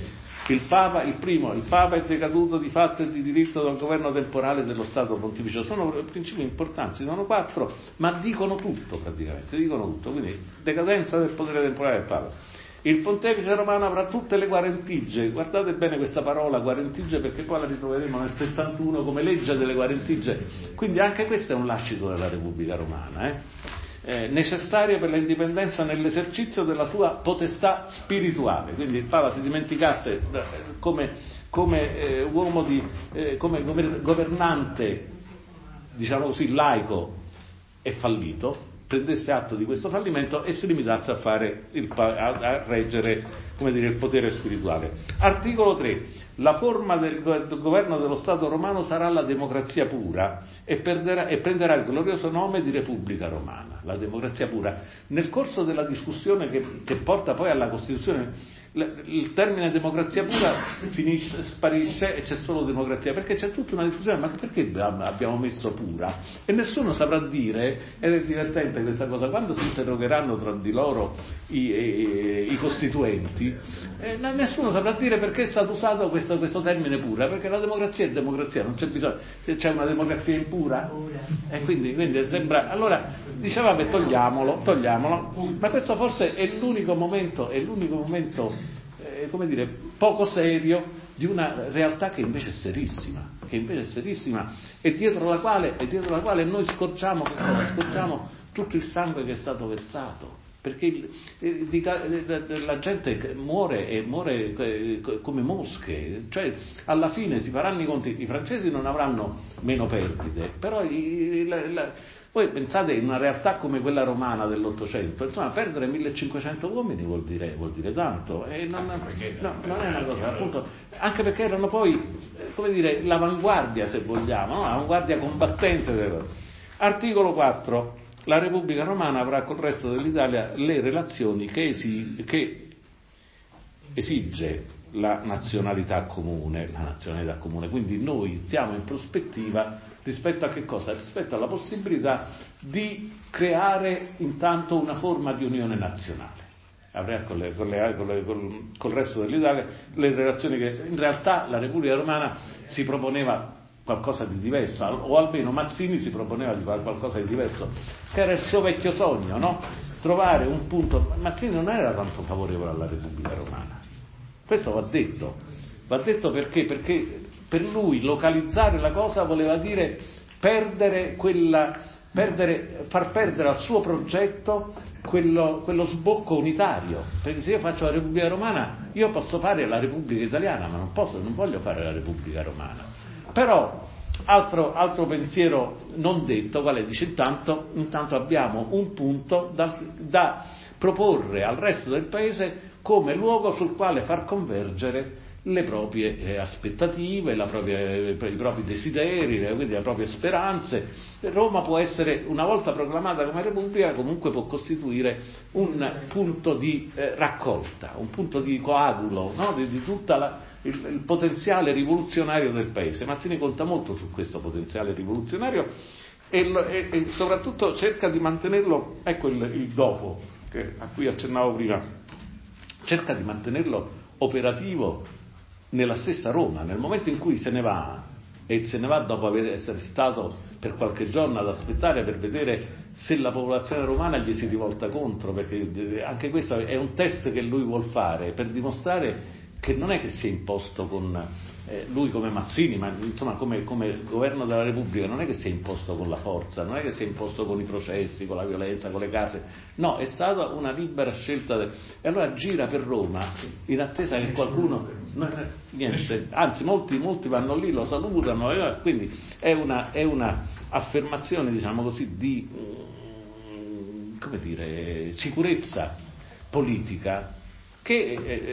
Il Papa, il primo, il Papa è decaduto di fatto e di diritto dal governo temporale dello Stato Pontificio. Sono principi importanti, sono quattro, ma dicono tutto praticamente, dicono tutto. Quindi, decadenza del potere temporale del Papa. Il Pontefice romano avrà tutte le guarentigie, guardate bene questa parola guarentigie, perché poi la ritroveremo nel settantuno come legge delle guarentigie, quindi anche questo è un lascito della Repubblica Romana, eh? Eh, necessarie per l'indipendenza nell'esercizio della sua potestà spirituale. Quindi il Papa si dimenticasse come, come eh, uomo di, eh, come governante, diciamo così, laico e fallito, prendesse atto di questo fallimento e si limitasse a fare il, a, a reggere, come dire, il potere spirituale. Articolo tre. La forma del, del governo dello Stato romano sarà la democrazia pura e, perderà, e prenderà il glorioso nome di Repubblica Romana. La democrazia pura. Nel corso della discussione che, che porta poi alla Costituzione, il termine democrazia pura finisce, sparisce e c'è solo democrazia, perché c'è tutta una discussione, ma perché abbiamo messo pura? E nessuno saprà dire, ed è divertente questa cosa, quando si interrogheranno tra di loro i, i, i costituenti, eh, nessuno saprà dire perché è stato usato questo, questo termine pura, perché la democrazia è democrazia, non c'è bisogno, c'è una democrazia impura, e quindi, quindi sembra, allora diceva beh, togliamolo, togliamolo, ma questo forse è l'unico momento, è l'unico momento Eh, come dire, poco serio di una realtà che invece è serissima, che invece è serissima e dietro la quale, e dietro la quale noi scorgiamo che cosa? Scorgiamo tutto il sangue che è stato versato, perché il, eh, di, eh, la gente muore e muore eh, come mosche, cioè alla fine si faranno i conti, i francesi non avranno meno perdite, però i, la, la, voi pensate in una realtà come quella romana dell'Ottocento, insomma, perdere millecinquecento uomini vuol dire, vuol dire tanto, e non, no, non è una cosa, appunto, anche perché erano poi, come dire, l'avanguardia, se vogliamo, no? L'avanguardia combattente. Articolo quattro. La Repubblica Romana avrà col resto dell'Italia le relazioni che, esi, che esige la nazionalità comune, la nazionalità comune, quindi noi siamo in prospettiva rispetto a che cosa? Rispetto alla possibilità di creare intanto una forma di unione nazionale. Avrà con, le, con, le, con, le, con, col resto dell'Italia le relazioni che in realtà la Repubblica Romana si proponeva qualcosa di diverso, o almeno Mazzini si proponeva di fare qualcosa di diverso, che era il suo vecchio sogno, no? Trovare un punto. Mazzini non era tanto favorevole alla Repubblica Romana, questo va detto, va detto perché? Perché per lui localizzare la cosa voleva dire perdere quella, perdere, far perdere al suo progetto quello, quello sbocco unitario, perché se io faccio la Repubblica Romana io posso fare la Repubblica Italiana, ma non posso, non voglio fare la Repubblica Romana. Però altro, altro pensiero non detto, quale dice intanto, intanto abbiamo un punto da, da proporre al resto del paese come luogo sul quale far convergere le proprie eh, aspettative, la propria, i propri desideri, le, quindi le proprie speranze. Roma può essere, una volta proclamata come Repubblica, comunque può costituire un punto di eh, raccolta, un punto di coagulo, no? di, di tutta la Il, il potenziale rivoluzionario del paese. Mazzini conta molto su questo potenziale rivoluzionario e, e, e soprattutto cerca di mantenerlo, ecco il, il dopo che, a cui accennavo prima, cerca di mantenerlo operativo nella stessa Roma. Nel momento in cui se ne va, e se ne va dopo aver essere stato per qualche giorno ad aspettare per vedere se la popolazione romana gli si rivolta contro, perché anche questo è un test che lui vuol fare per dimostrare che non è che si è imposto con eh, lui come Mazzini, ma insomma come, come governo della Repubblica, non è che si è imposto con la forza, non è che si è imposto con i processi, con la violenza, con le case, no, è stata una libera scelta de... e allora gira per Roma in attesa che qualcuno no, niente, anzi molti, molti vanno lì, lo salutano, eh, quindi è una, è una affermazione, diciamo così, di come dire, sicurezza politica che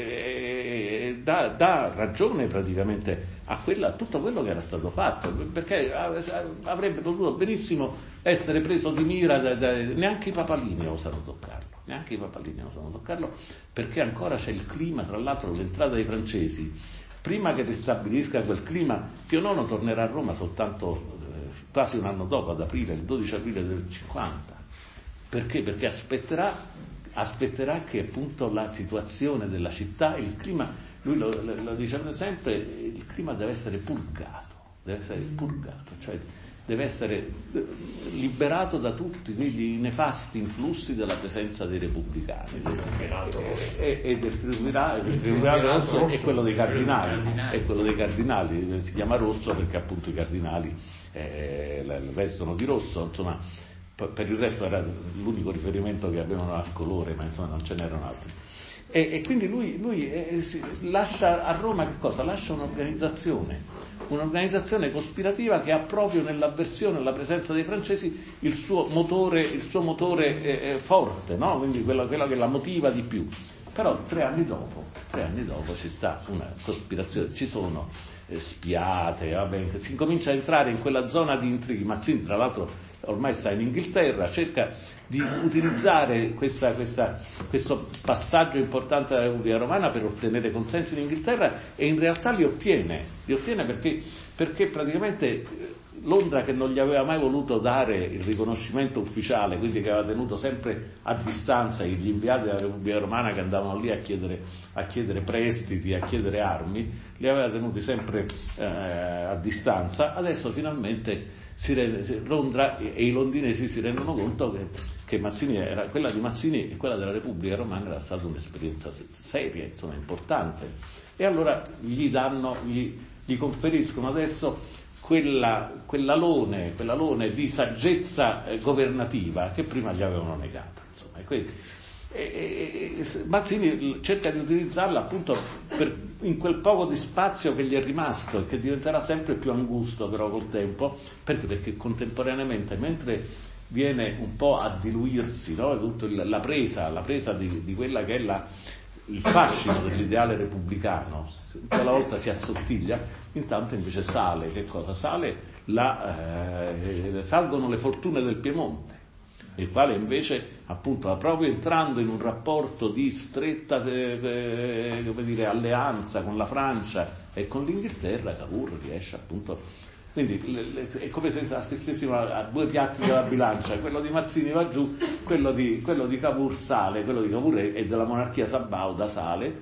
eh, dà, dà ragione praticamente a, quella, a tutto quello che era stato fatto, perché avrebbe potuto benissimo essere preso di mira, da, da, neanche i papalini osano toccarlo, neanche i papalini osano toccarlo, perché ancora c'è il clima, tra l'altro l'entrata dei francesi, prima che ristabilisca quel clima, Pio nono tornerà a Roma soltanto eh, quasi un anno dopo, ad aprile, il dodici aprile del cinquanta, perché? Perché aspetterà aspetterà che appunto la situazione della città, il clima, lui lo, lo, lo diceva sempre, il clima deve essere purgato, deve essere purgato, cioè deve essere liberato da tutti quegli nefasti influssi della presenza dei repubblicani e, e del triumvirato, il triumvirato rosso, rosso è quello dei cardinali, è quello dei cardinali, si chiama rosso perché appunto i cardinali eh, vestono di rosso, insomma. Per il resto era l'unico riferimento che avevano al colore, ma insomma non ce n'erano altri. E, e quindi lui, lui eh, si, lascia a Roma che cosa? Lascia un'organizzazione, un'organizzazione cospirativa che ha proprio nell'avversione alla presenza dei francesi il suo motore, il suo motore eh, forte, no? Quindi quello, quello che la motiva di più. Però tre anni dopo, tre anni dopo ci sta una cospirazione, ci sono eh, spiate, vabbè, si incomincia a entrare in quella zona di intrighi. Mazzini tra l'altro ormai sta in Inghilterra, cerca di utilizzare questa, questa, questo passaggio importante della Repubblica Romana per ottenere consensi in Inghilterra, e in realtà li ottiene, li ottiene perché, perché praticamente Londra, che non gli aveva mai voluto dare il riconoscimento ufficiale, quindi che aveva tenuto sempre a distanza gli inviati della Repubblica Romana che andavano lì a chiedere, a chiedere prestiti, a chiedere armi, li aveva tenuti sempre eh, a distanza. Adesso finalmente si rende, Londra e i londinesi si rendono conto che, che Mazzini era, quella di Mazzini e quella della Repubblica Romana era stata un'esperienza seria, insomma importante, e allora gli danno, gli, gli conferiscono adesso quella, quell'alone, quell'alone di saggezza eh, governativa che prima gli avevano negato, insomma. E quindi, e, e, Mazzini cerca di utilizzarla appunto per, in quel poco di spazio che gli è rimasto e che diventerà sempre più angusto però col tempo, perché, perché contemporaneamente, mentre viene un po' a diluirsi, no, tutto il, la presa, la presa di, di quella che è la, il fascino dell'ideale repubblicano, quella volta si assottiglia, intanto invece sale, che cosa? Sale la, eh, salgono le fortune del Piemonte, il quale invece appunto proprio entrando in un rapporto di stretta eh, come dire, alleanza con la Francia e con l'Inghilterra, Cavour riesce appunto, quindi è come se assistessimo a due piatti della bilancia, quello di Mazzini va giù, quello di, quello di Cavour sale, quello di Cavour è della monarchia sabauda, sale,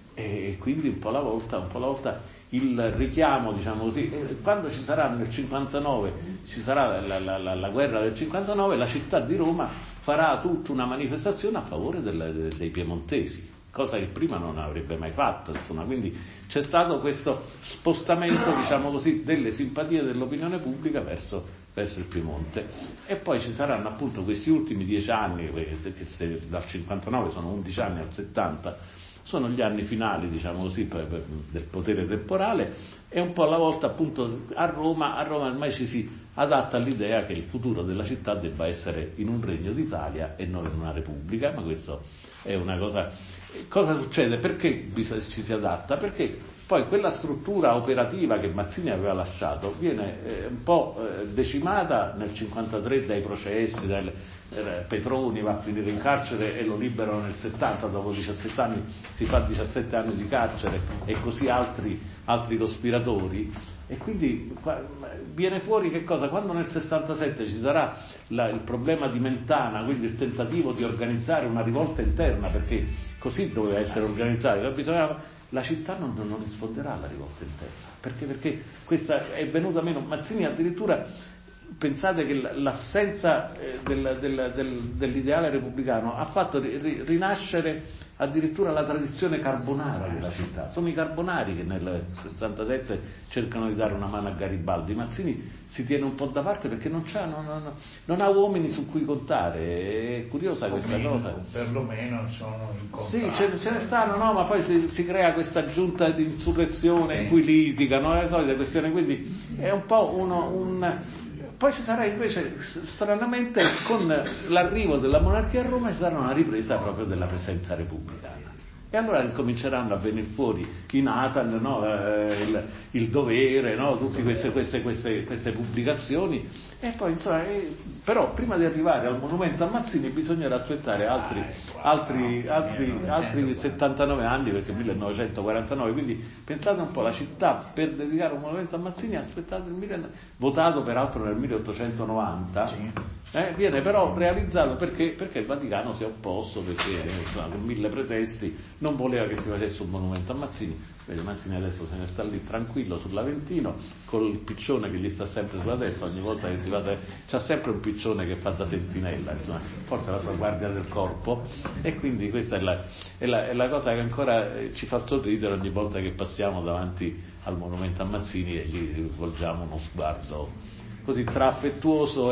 e quindi un po' alla volta, un po' alla volta il richiamo, diciamo così, quando ci sarà nel cinquantanove, ci sarà la, la, la, la guerra del cinquantanove, la città di Roma farà tutta una manifestazione a favore del, dei piemontesi, cosa che prima non avrebbe mai fatto, insomma. Quindi c'è stato questo spostamento, diciamo così, delle simpatie dell'opinione pubblica verso, verso il Piemonte, e poi ci saranno appunto questi ultimi dieci anni, che se, che se dal cinquantanove sono undici anni al settanta, sono gli anni finali, diciamo così, per, per, del potere temporale, e un po' alla volta appunto a Roma, a Roma ormai ci si adatta all'idea che il futuro della città debba essere in un regno d'Italia e non in una repubblica, ma questo è una cosa. Cosa succede? Perché ci si adatta? Perché poi quella struttura operativa che Mazzini aveva lasciato viene eh, un po' eh, decimata nel cinquantatré dai processi, dal, eh, Petroni va a finire in carcere e lo liberano nel settanta, dopo diciassette anni si fa diciassette anni di carcere, e così altri, altri cospiratori, e quindi qua, viene fuori che cosa? Quando nel sessantasette ci sarà la, il problema di Mentana, quindi il tentativo di organizzare una rivolta interna, perché così doveva essere organizzata, bisognava, la città non, non risponderà alla rivolta interna, perché, perché questa è venuta meno. Mazzini addirittura, pensate che l'assenza del, del, del, dell'ideale repubblicano ha fatto ri, rinascere addirittura la tradizione carbonara della città. Sono i carbonari che nel sessantasette cercano di dare una mano a Garibaldi. Mazzini si tiene un po' da parte perché non, c'ha, non, non, non ha uomini su cui contare. È curiosa o questa meno, cosa. Perlomeno sono incontrati. Sì, ce, ce ne stanno, no, ma poi si, si crea questa giunta di insurrezione sì. in cui litigano, le solite questioni, quindi è un po' uno, un... Poi ci sarà invece, stranamente, con l'arrivo della monarchia a Roma ci sarà una ripresa proprio della presenza repubblicana. E allora incominceranno a venire fuori i Nathan, no? eh, il, il dovere, no? tutte queste, queste, queste, queste pubblicazioni, e poi insomma, eh, però prima di arrivare al monumento a Mazzini bisognerà aspettare altri, altri, altri, altri settantanove anni, perché millenovecentoquarantanove, quindi pensate un po', la città per dedicare un monumento a Mazzini ha aspettato il mille, votato peraltro nel milleottocentonovanta, sì. Eh, viene però realizzato perché, perché il Vaticano si è opposto, perché insomma, con mille pretesti non voleva che si facesse un monumento a Mazzini. Vede, Mazzini adesso se ne sta lì tranquillo sull'Aventino col piccione che gli sta sempre sulla testa, ogni volta che si va c'ha sempre un piccione che fa da sentinella, insomma, forse la sua guardia del corpo, e quindi questa è la, è la, è la cosa che ancora ci fa sorridere ogni volta che passiamo davanti al monumento a Mazzini e gli rivolgiamo uno sguardo così tra affettuoso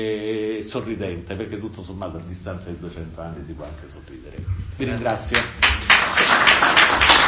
e sorridente, perché tutto sommato a distanza di duecento anni si può anche sorridere. Vi ringrazio.